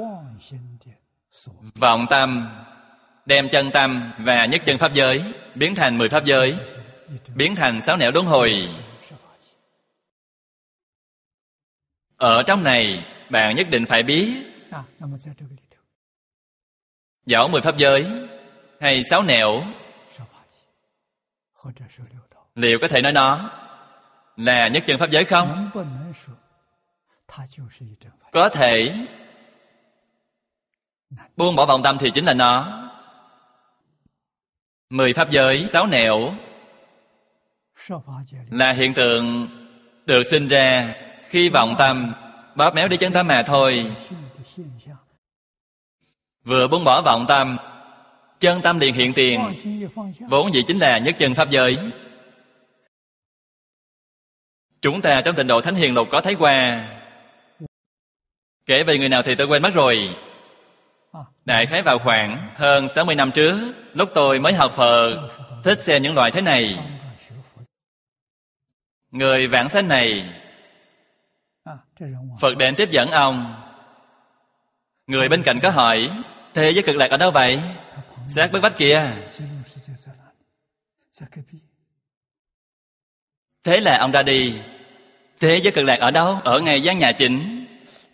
Vọng tâm đem chân tâm và nhất chân pháp giới biến thành mười pháp giới, biến thành sáu nẻo luân hồi. Ở trong này bạn nhất định phải biết, dẫu mười pháp giới hay sáu nẻo, liệu có thể nói nó là nhất chân pháp giới không? Có thể. Buông bỏ vọng tâm thì chính là nó. Mười pháp giới, sáu nẻo là hiện tượng được sinh ra khi vọng tâm bóp méo đi chân tâm mà thôi. Vừa buông bỏ vọng tâm, chân tâm liền hiện tiền, vốn dĩ chính là nhất chân pháp giới. Chúng ta trong Tịnh Độ Thánh Hiền Lục có thấy qua. Kể về người nào thì tôi quên mất rồi. Đại khái vào khoảng hơn sáu mươi năm trước, lúc tôi mới học Phật, thích xem những loại thế này. Người vãng sanh này, Phật đến tiếp dẫn ông. Người bên cạnh có hỏi: thế giới cực lạc ở đâu vậy? Sát bức vách kia. Thế là ông ra đi. Thế giới cực lạc ở đâu? Ở ngay gian nhà chính.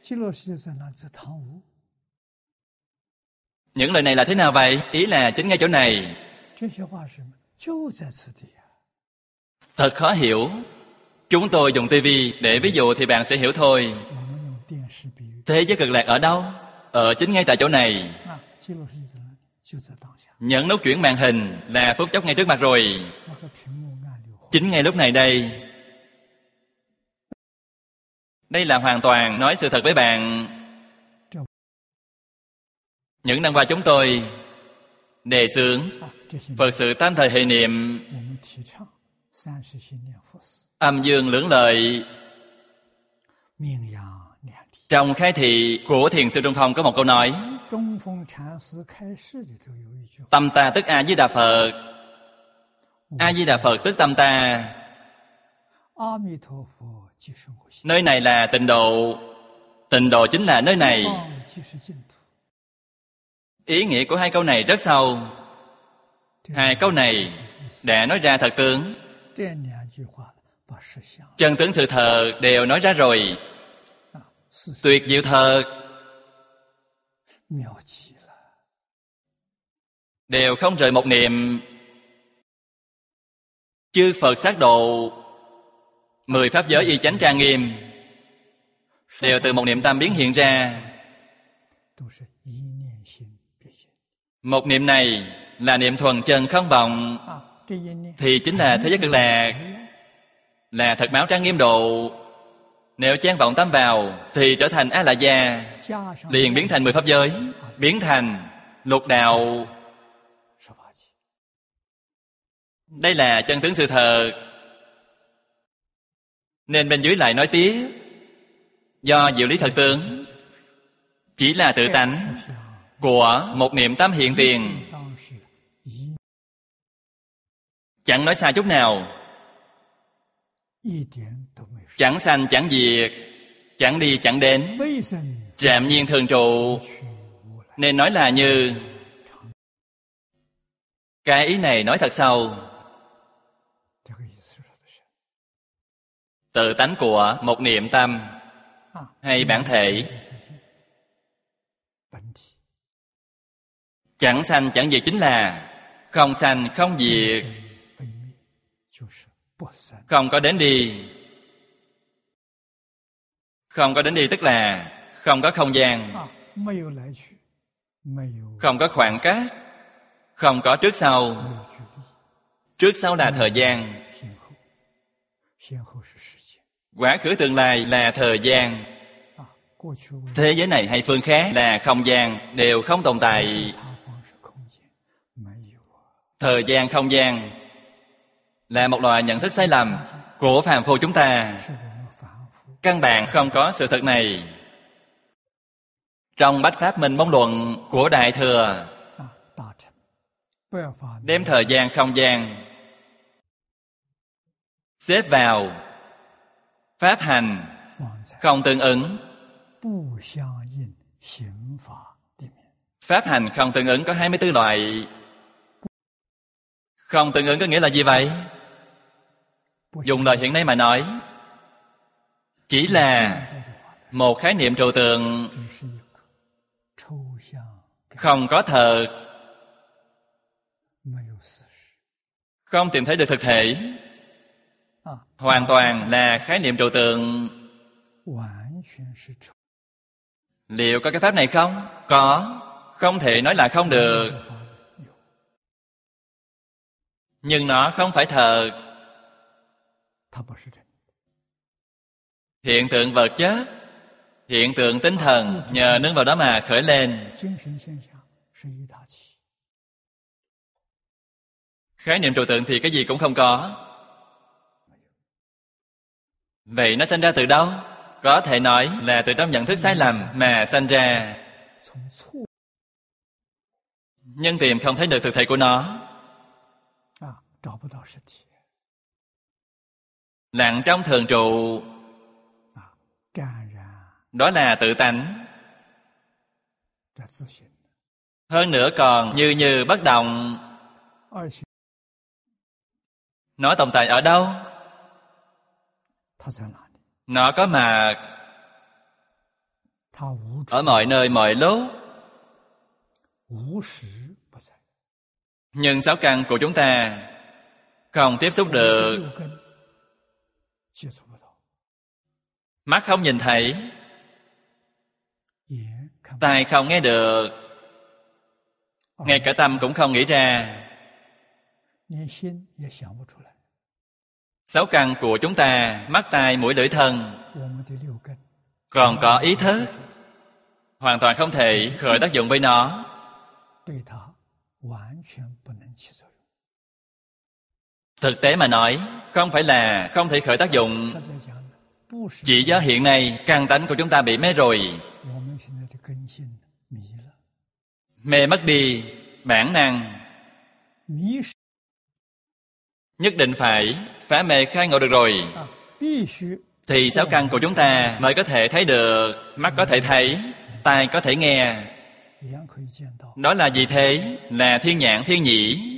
Những lời này là thế nào vậy? Ý là chính ngay chỗ này. Thật khó hiểu. Chúng tôi dùng tivi để ví dụ thì bạn sẽ hiểu thôi. Thế giới cực lạc ở đâu? Ở chính ngay tại chỗ này. Nhấn nút chuyển màn hình là phút chốc ngay trước mặt rồi. Chính ngay lúc này đây. Đây là hoàn toàn nói sự thật với bạn. Những năm qua chúng tôi đề xướng Phật sự tam thời hệ niệm, âm dương lưỡng lợi. Trong khai thị của Thiền sư Trung Phong có một câu nói: tâm ta tức A Di Đà Phật, A Di Đà Phật tức tâm ta. Nơi này là tịnh độ, tịnh độ chính là nơi này. Ý nghĩa của hai câu này rất sâu. Hai câu này đã nói ra thật tướng. Chân tướng sự thật đều nói ra rồi. Tuyệt diệu thật. Đều không rời một niệm. Chư Phật sát độ, mười pháp giới y chánh trang nghiêm, đều từ một niệm tâm biến hiện ra. Một niệm này là niệm thuần chân không vọng, thì chính là thế giới cực lạc, là thật báo trang nghiêm độ. Nếu chen vọng tâm vào thì trở thành A La Gia, liền biến thành mười pháp giới, biến thành lục đạo. Đây là chân tướng sự thật. Nên bên dưới lại nói tiếp: do diệu lý thật tướng, chỉ là tự tánh của một niệm tâm hiện tiền. Chẳng nói xa chút nào. Chẳng sanh chẳng diệt, chẳng đi chẳng đến, trạm nhiên thường trụ. Nên nói là như. Cái ý này nói thật sâu. Tự tánh của một niệm tâm hay bản thể, chẳng sanh chẳng diệt chính là không sanh không diệt, không có đến đi. Không có đến đi tức là không có không gian, không có khoảng cách, không có trước sau. Trước sau là thời gian, quá khứ tương lai là thời gian. Thế giới này hay phương khác là không gian, đều không tồn tại. Thời gian không gian là một loại nhận thức sai lầm của phàm phu chúng ta. Căn bản không có sự thật này. Trong Bách Pháp Minh Môn Luận của Đại Thừa, đem thời gian không gian xếp vào pháp hành không tương ứng. Pháp hành không tương ứng có hai mươi tư loại. Không tương ứng có nghĩa là gì vậy? Dùng lời hiện nay mà nói, chỉ là một khái niệm trừu tượng, không có thật, không tìm thấy được thực thể, hoàn toàn là khái niệm trừu tượng. Liệu có cái pháp này không? Có, không thể nói là không được. Nhưng nó không phải thật. Hiện tượng vật chất, hiện tượng tinh thần nhờ nương vào đó mà khởi lên. Khái niệm trừu tượng thì cái gì cũng không có. Vậy nó sanh ra từ đâu? Có thể nói là từ trong nhận thức sai lầm mà sanh ra. Nhưng tìm không thấy được thực thể của nó. Lặng trong thường trụ, đó là tự tánh. Hơn nữa còn như như bất động. Nó tồn tại ở đâu? Nó có mặt ở mọi nơi mọi lúc. Nhưng sáu căn của chúng ta không tiếp xúc được. Mắt không nhìn thấy, tai không nghe được, ngay cả tâm cũng không nghĩ ra. Sáu căn của chúng ta, mắt, tai, mũi, lưỡi, thân, còn có ý thức, hoàn toàn không thể khởi tác dụng với nó. Thực tế mà nói, không phải là không thể khởi tác dụng, chỉ do hiện nay căn tánh của chúng ta bị mê rồi. Mê mất đi bản năng, nhất định phải phá mê khai ngộ được rồi, thì sáu căn của chúng ta mới có thể thấy được. Mắt có thể thấy, tai có thể nghe. Đó là gì thế? Là thiên nhãn, thiên nhĩ.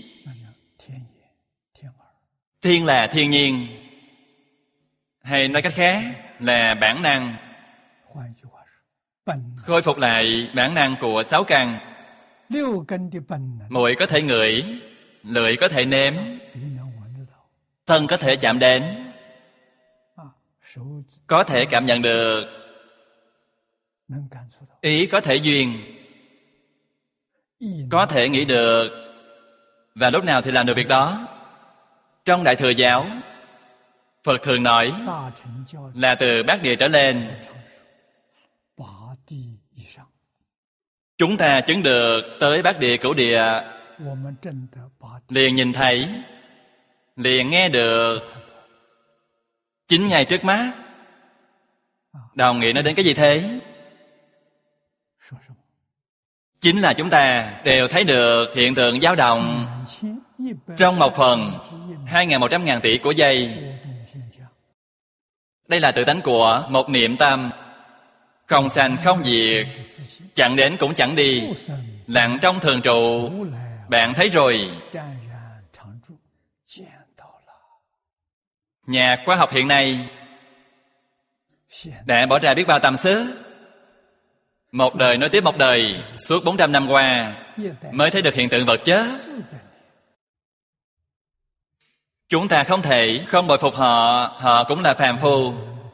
Thiên là thiên nhiên, hay nói cách khác là bản năng. Khôi phục lại bản năng của sáu căn. Mũi có thể ngửi, lưỡi có thể nếm, thân có thể chạm đến, có thể cảm nhận được, ý có thể duyên, có thể nghĩ được. Và lúc nào thì làm được việc đó? Trong Đại Thừa Giáo, Phật thường nói là từ bát địa trở lên. Chúng ta chứng được tới bát địa cửu địa, liền nhìn thấy, liền nghe được, chính ngay trước mắt. Đồng nghĩa nói đến cái gì thế? Chính là chúng ta đều thấy được hiện tượng dao động trong một phần hai nghìn một trăm ngàn tỷ của giây. Đây là tự tánh của một niệm tâm, không sanh không diệt, chẳng đến cũng chẳng đi, lặng trong thường trụ. Bạn thấy rồi. Nhà khoa học hiện nay đã bỏ ra biết bao tâm sức, một đời nối tiếp một đời, suốt bốn trăm năm qua mới thấy được hiện tượng vật chất. Chúng ta không thể không bội phục họ. Họ cũng là phàm phu,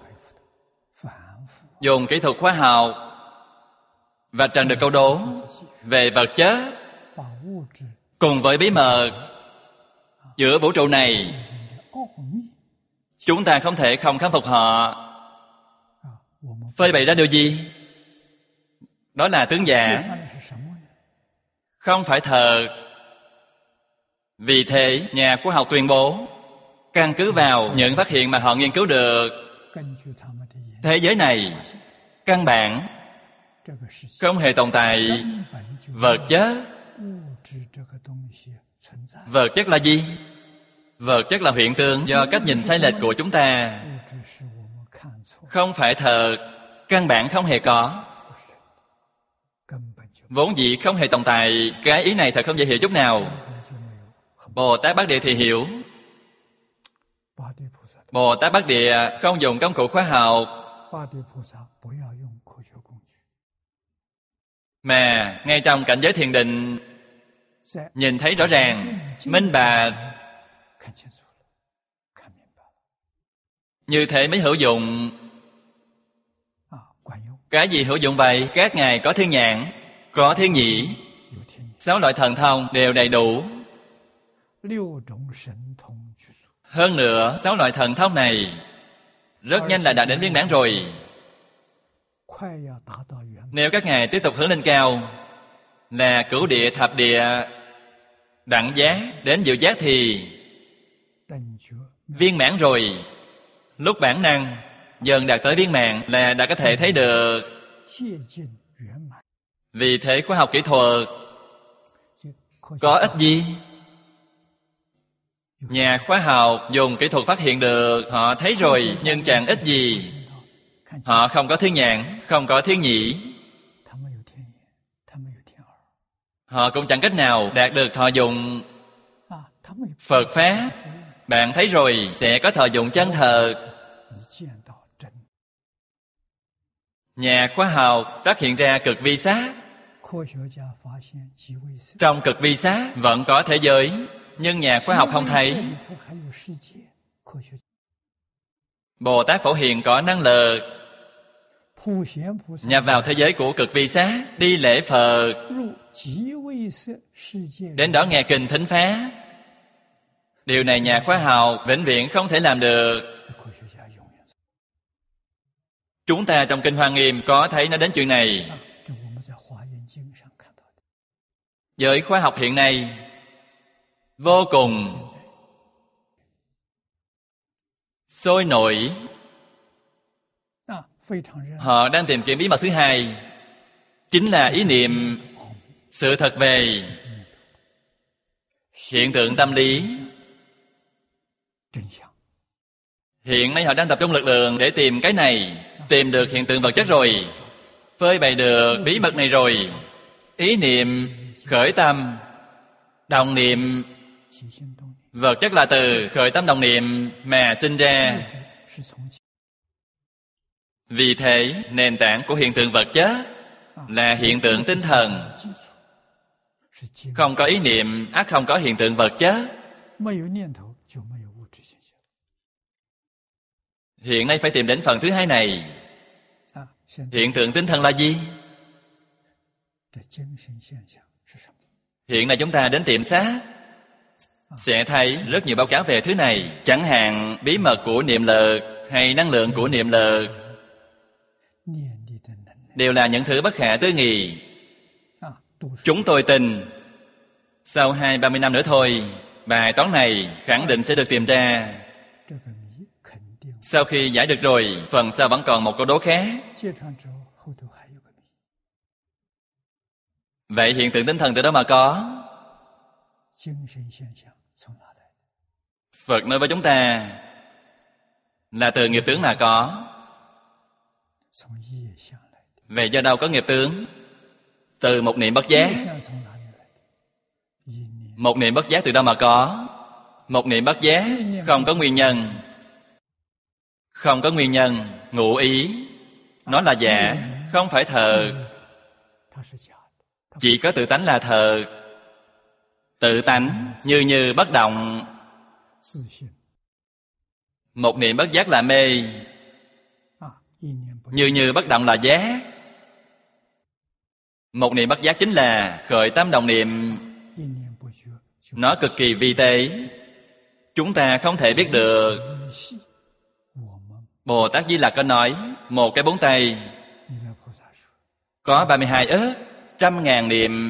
dùng kỹ thuật khoa học và trần được câu đố về vật chất cùng với bí mật giữa vũ trụ này. Chúng ta không thể không khâm phục họ. Phơi bày ra điều gì? Đó là tướng giả, không phải thật. Vì thế nhà khoa học tuyên bố, căn cứ vào những phát hiện mà họ nghiên cứu được, thế giới này căn bản không hề tồn tại vật chất. Vật chất là gì? Vật chất là hiện tượng do cách nhìn sai lệch của chúng ta. Không phải thật, căn bản không hề có, vốn dĩ không hề tồn tại. Cái ý này thật không dễ hiểu chút nào. Bồ Tát Bát Địa thì hiểu. Bồ Tát Bát Địa không dùng công cụ khoa học, mà ngay trong cảnh giới thiền định nhìn thấy rõ ràng, minh bạch. Như thế mới hữu dụng. Cái gì hữu dụng vậy? Các ngài có thiên nhãn, có thiên nhĩ, sáu loại thần thông đều đầy đủ. Hơn nữa, sáu loại thần thông này rất nhanh là đạt đến viên mãn rồi. Nếu các ngài tiếp tục hướng lên cao, là cửu địa, thập địa, đẳng giác, đến diệu giác thì viên mãn rồi. Lúc bản năng dần đạt tới viên mãn là đã có thể thấy được. Vì thế khoa học kỹ thuật có ích gì? Nhà khoa học dùng kỹ thuật phát hiện được, họ thấy rồi, nhưng chẳng ích gì. Họ không có thiên nhãn, không có thiên nhĩ, họ cũng chẳng cách nào đạt được thọ dụng. Phật Pháp, bạn thấy rồi, sẽ có thọ dụng chân thật. Nhà khoa học phát hiện ra cực vi sát. Trong cực vi sát vẫn có thế giới, nhưng nhà khoa học không thấy. Bồ Tát Phổ Hiền có năng lực nhập vào thế giới của cực vi sát, đi lễ Phật, đến đó nghe kinh thính Pháp. Điều này nhà khoa học vĩnh viễn không thể làm được. Chúng ta trong Kinh Hoa Nghiêm có thấy nói đến chuyện này. Giới khoa học hiện nay vô cùng sôi nổi. Họ đang tìm kiếm bí mật thứ hai, chính là ý niệm, sự thật về hiện tượng tâm lý. Hiện nay họ đang tập trung lực lượng để tìm cái này. Tìm được hiện tượng vật chất rồi, phơi bày được bí mật này rồi. Ý niệm, khởi tâm, đồng niệm. Vật chất là từ khởi tâm đồng niệm mà sinh ra. Vì thế, nền tảng của hiện tượng vật chất là hiện tượng tinh thần. Không có ý niệm, ắt không có hiện tượng vật chất. Hiện nay phải tìm đến phần thứ hai này. Hiện tượng tinh thần là gì? Hiện nay chúng ta đến tiệm sát sẽ thấy rất nhiều báo cáo về thứ này. Chẳng hạn bí mật của niệm lực hay năng lượng của niệm lực đều là những thứ bất khả tư nghị. Chúng tôi tin sau hai ba mươi năm nữa thôi, bài toán này khẳng định sẽ được tìm ra. Sau khi giải được rồi, phần sau vẫn còn một câu đố khác. Vậy hiện tượng tinh thần từ đâu mà có? Phật nói với chúng ta là từ nghiệp tướng mà có. Vậy do đâu có nghiệp tướng? Từ một niệm bất giác. Một niệm bất giác từ đâu mà có? Một niệm bất giác không có nguyên nhân. Không có nguyên nhân, ngụ ý. Nó là giả, không phải thật. Chỉ có tự tánh là thật. Tự tánh như như bất động. Một niệm bất giác là mê, như như bất động là giác. Một niệm bất giác chính là khởi tâm đồng niệm. Nó cực kỳ vi tế, chúng ta không thể biết được. Bồ Tát Di Lặc có nói, một cái bốn tay có ba mươi hai ức, trăm ngàn niệm.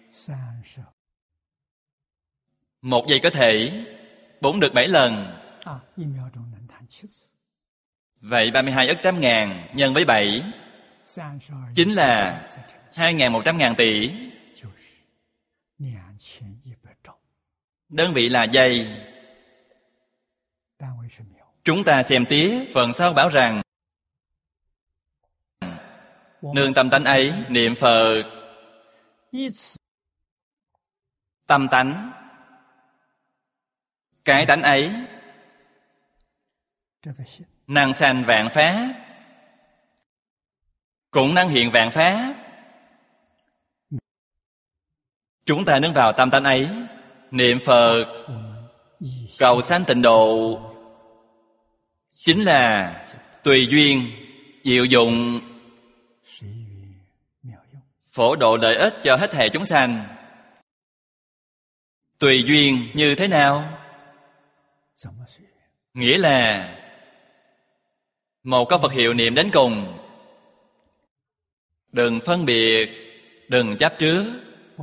Một giây có thể bốn được bảy lần. Vậy ba mươi hai ức trăm ngàn nhân với bảy chính là hai nghìn một trăm ngàn tỷ. Đơn vị là giây. Chúng ta xem tiếp phần sau bảo rằng nương tâm tánh ấy niệm Phật, tâm tánh, cái tánh ấy năng sanh vạn pháp, cũng năng hiện vạn pháp. Chúng ta nương vào tâm tánh ấy niệm Phật, cầu sanh tịnh độ, chính là tùy duyên diệu dụng, phổ độ lợi ích cho hết thảy chúng sanh. Tùy duyên như thế nào? Nghĩa là một câu Phật hiệu niệm đến cùng, đừng phân biệt, đừng chấp trước.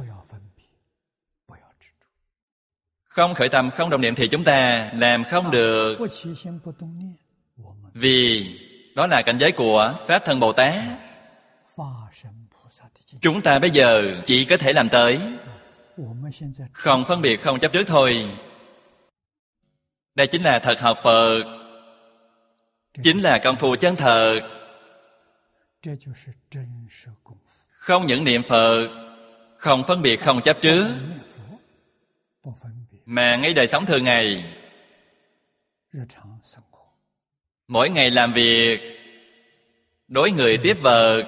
Không khởi tâm, không động niệm thì chúng ta làm không được. Vì đó là cảnh giới của Pháp Thân Bồ Tát. Chúng ta bây giờ chỉ có thể làm tới không phân biệt, không chấp trước thôi. Đây chính là thật học Phật, chính là công phu chân thật. Không những niệm Phật, không phân biệt, không chấp trước, mà ngay đời sống thường ngày, mỗi ngày làm việc, đối người tiếp vật,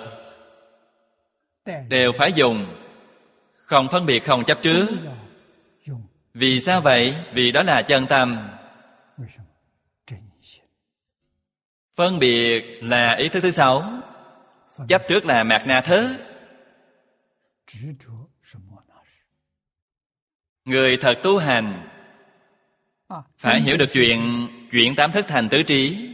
đều phải dùng không phân biệt, không chấp trước. Vì sao vậy? Vì đó là chân tâm. Phân biệt là ý thức thứ sáu, chấp trước là mạt na thức. Người thật tu hành phải hiểu được chuyện chuyển tám thức thành tứ trí.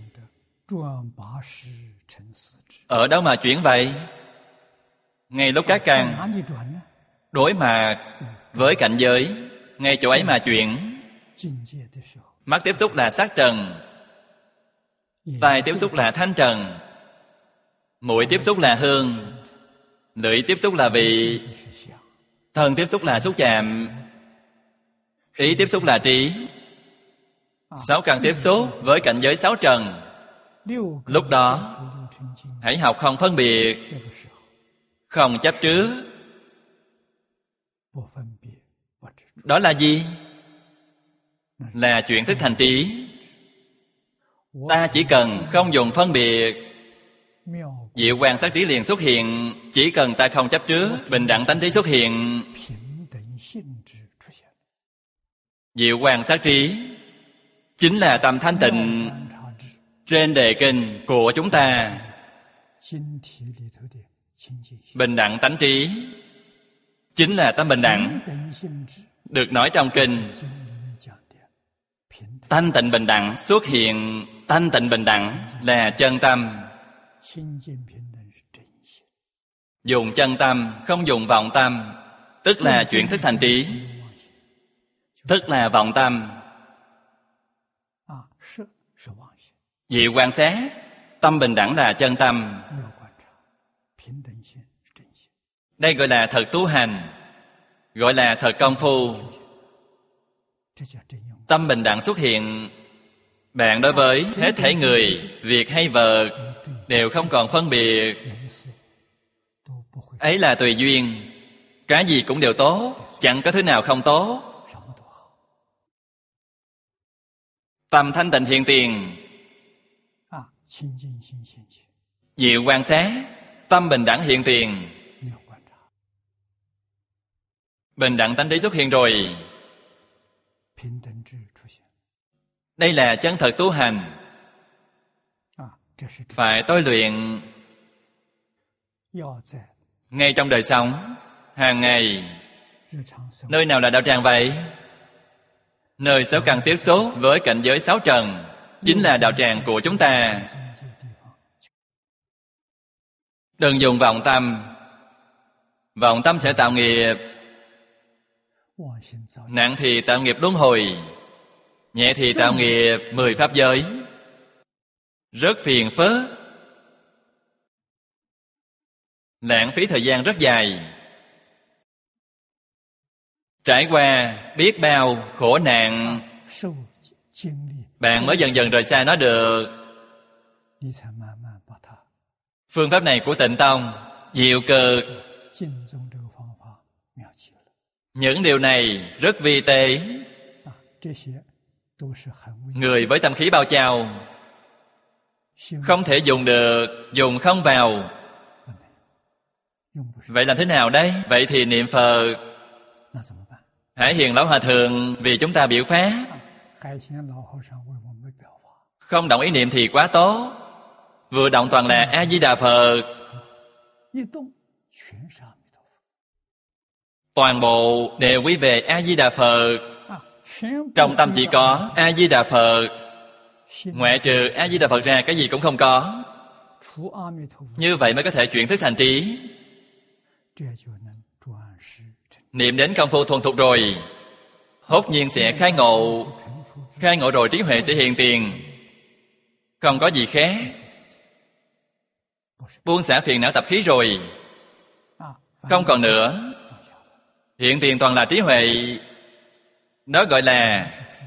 Ở đâu mà chuyển vậy? Ngay lúc các căn đối mặt với cảnh giới, ngay chỗ ấy mà chuyển. Mắt tiếp xúc là sắc trần, tai tiếp xúc là thanh trần, mũi tiếp xúc là hương, lưỡi tiếp xúc là vị, thân tiếp xúc là xúc chạm, ý tiếp xúc là trí. Sáu căn tiếp xúc với cảnh giới sáu trần. Lúc đó hãy học không phân biệt, không chấp trước. Đó là gì? Là chuyển thức thành trí. Ta chỉ cần không dùng phân biệt, diệu quan sát trí liền xuất hiện. Chỉ cần ta không chấp trước, bình đẳng tánh trí xuất hiện. Diệu quan sát trí chính là tâm thanh tịnh trên đề kinh của chúng ta. Bình đẳng tánh trí chính là tâm bình đẳng, được nói trong kinh. Thanh tịnh bình đẳng xuất hiện. Thanh tịnh bình đẳng là chân tâm. Dùng chân tâm, không dùng vọng tâm, tức là chuyển thức thành trí. Thức là vọng tâm. Diệu quan sát, tâm bình đẳng là chân tâm. Đây gọi là thật tu hành, gọi là thật công phu. Tâm bình đẳng xuất hiện, bạn đối với hết thảy người, việc hay vật đều không còn phân biệt. Ấy là tùy duyên. Cái gì cũng đều tốt, chẳng có thứ nào không tốt. Tâm thanh tịnh hiện tiền. Diệu quan sát, tâm bình đẳng hiện tiền. Bình đẳng tánh trí xuất hiện rồi. Đây là chân thật tu hành. Phải tôi luyện ngay trong đời sống hàng ngày. Nơi nào là đạo tràng vậy? Nơi sáu căn tiếp xúc với cảnh giới sáu trần chính là đạo tràng của chúng ta. Đừng dùng vọng tâm. Vọng tâm sẽ tạo nghiệp. Nặng thì tạo nghiệp luân hồi, nhẹ thì tạo nghiệp mười pháp giới. Rất phiền phức. lãng phí thời gian rất dài. Trải qua biết bao khổ nạn, bạn mới dần dần rời xa nó được. Phương pháp này của Tịnh Tông diệu cực. Những điều này rất vi tế. Người với tâm khí bao trao không thể dùng được, dùng không vào. Vậy làm thế nào đây? Vậy thì niệm Phật. Hải Hiền Lão Hòa Thượng vì chúng ta biểu pháp. Không động ý niệm thì quá tốt. Vừa động toàn là A-di-đà Phật. Toàn bộ đều quy về A-di-đà Phật. Trong tâm chỉ có A-di-đà Phật. Ngoại trừ A-di-đà Phật ra cái gì cũng không có. Như vậy mới có thể chuyển thức thành trí. Niệm đến công phu thuần thục rồi, hốt nhiên sẽ khai ngộ. Khai ngộ rồi trí huệ sẽ hiện tiền. Không có gì khác. Buông xả phiền não tập khí rồi, không còn nữa. Hiện tiền toàn là trí huệ. Đó gọi là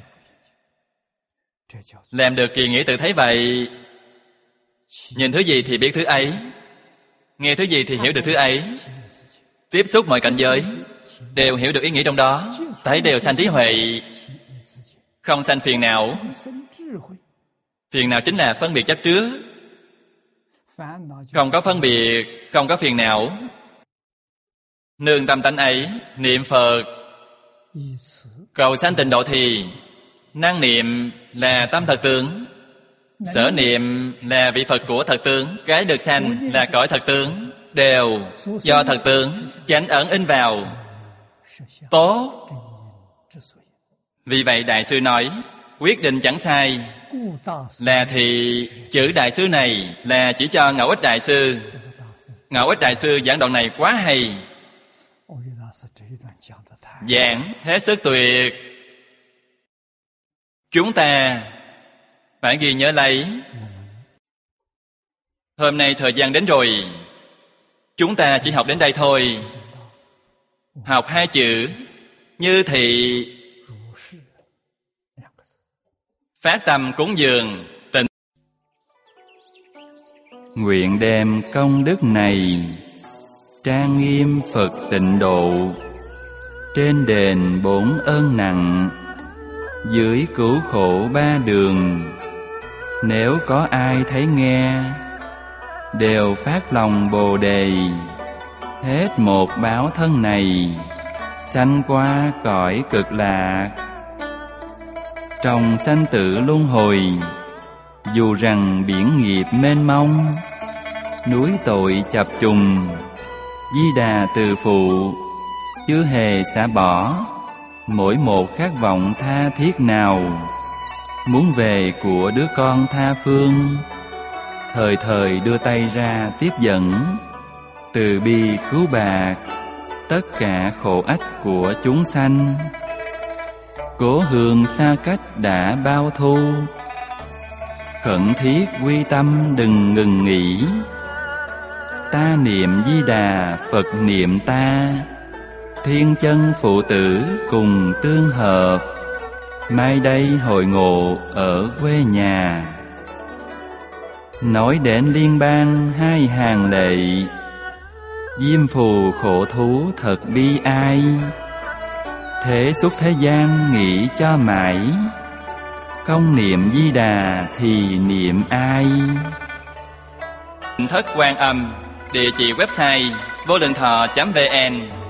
làm được kỳ nghĩa tự thấy vậy. Nhìn thứ gì thì biết thứ ấy, nghe thứ gì thì hiểu được thứ ấy. Tiếp xúc mọi cảnh giới đều hiểu được ý nghĩa trong đó. Thấy đều sanh trí huệ, không sanh phiền não. Phiền não chính là phân biệt chấp trước. Không có phân biệt, không có phiền não. Nương tâm tánh ấy, niệm Phật cầu sanh tịnh độ thì năng niệm là tâm thật tướng, sở niệm là vị Phật của thật tướng. Cái được sanh là cõi thật tướng, đều do thật tướng chánh ẩn in vào. Tốt. Vì vậy Đại sư nói quyết định chẳng sai. Là thì chữ Đại sư này là chỉ cho Ngẫu Ích Đại sư. Ngẫu Ích Đại sư giảng đoạn này quá hay, giảng hết sức tuyệt. Chúng ta phải ghi nhớ lấy. Hôm nay thời gian đến rồi, chúng ta chỉ học đến đây thôi. Học hai chữ như thị, phát tâm cúng dường tịnh. Nguyện đem công đức này trang nghiêm Phật tịnh độ, trên đền bốn ơn nặng, dưới cứu khổ ba đường. Nếu có ai thấy nghe, đều phát lòng Bồ Đề, hết một báo thân này, sanh qua cõi cực lạc. Trong sanh tử luân hồi, dù rằng biển nghiệp mênh mông, núi tội chập trùng, Di Đà từ phụ chưa hề xả bỏ mỗi một khát vọng tha thiết nào. Muốn về của đứa con tha phương, thời thời đưa tay ra tiếp dẫn, từ bi cứu bạc tất cả khổ ách của chúng sanh. Cố hương xa cách đã bao thu, khẩn thiết quy tâm đừng ngừng nghỉ. Ta niệm Di Đà, Phật niệm ta, thiên chân phụ tử cùng tương hợp. Mai đây hội ngộ ở quê nhà, nói đến liên bang hai hàng lệ. Diêm phù khổ thú thật bi ai, thế xuất thế gian nghĩ cho mãi. Không niệm Di Đà thì niệm ai? Thất Quan Âm, địa chỉ website vô lượng thọ chấm vn.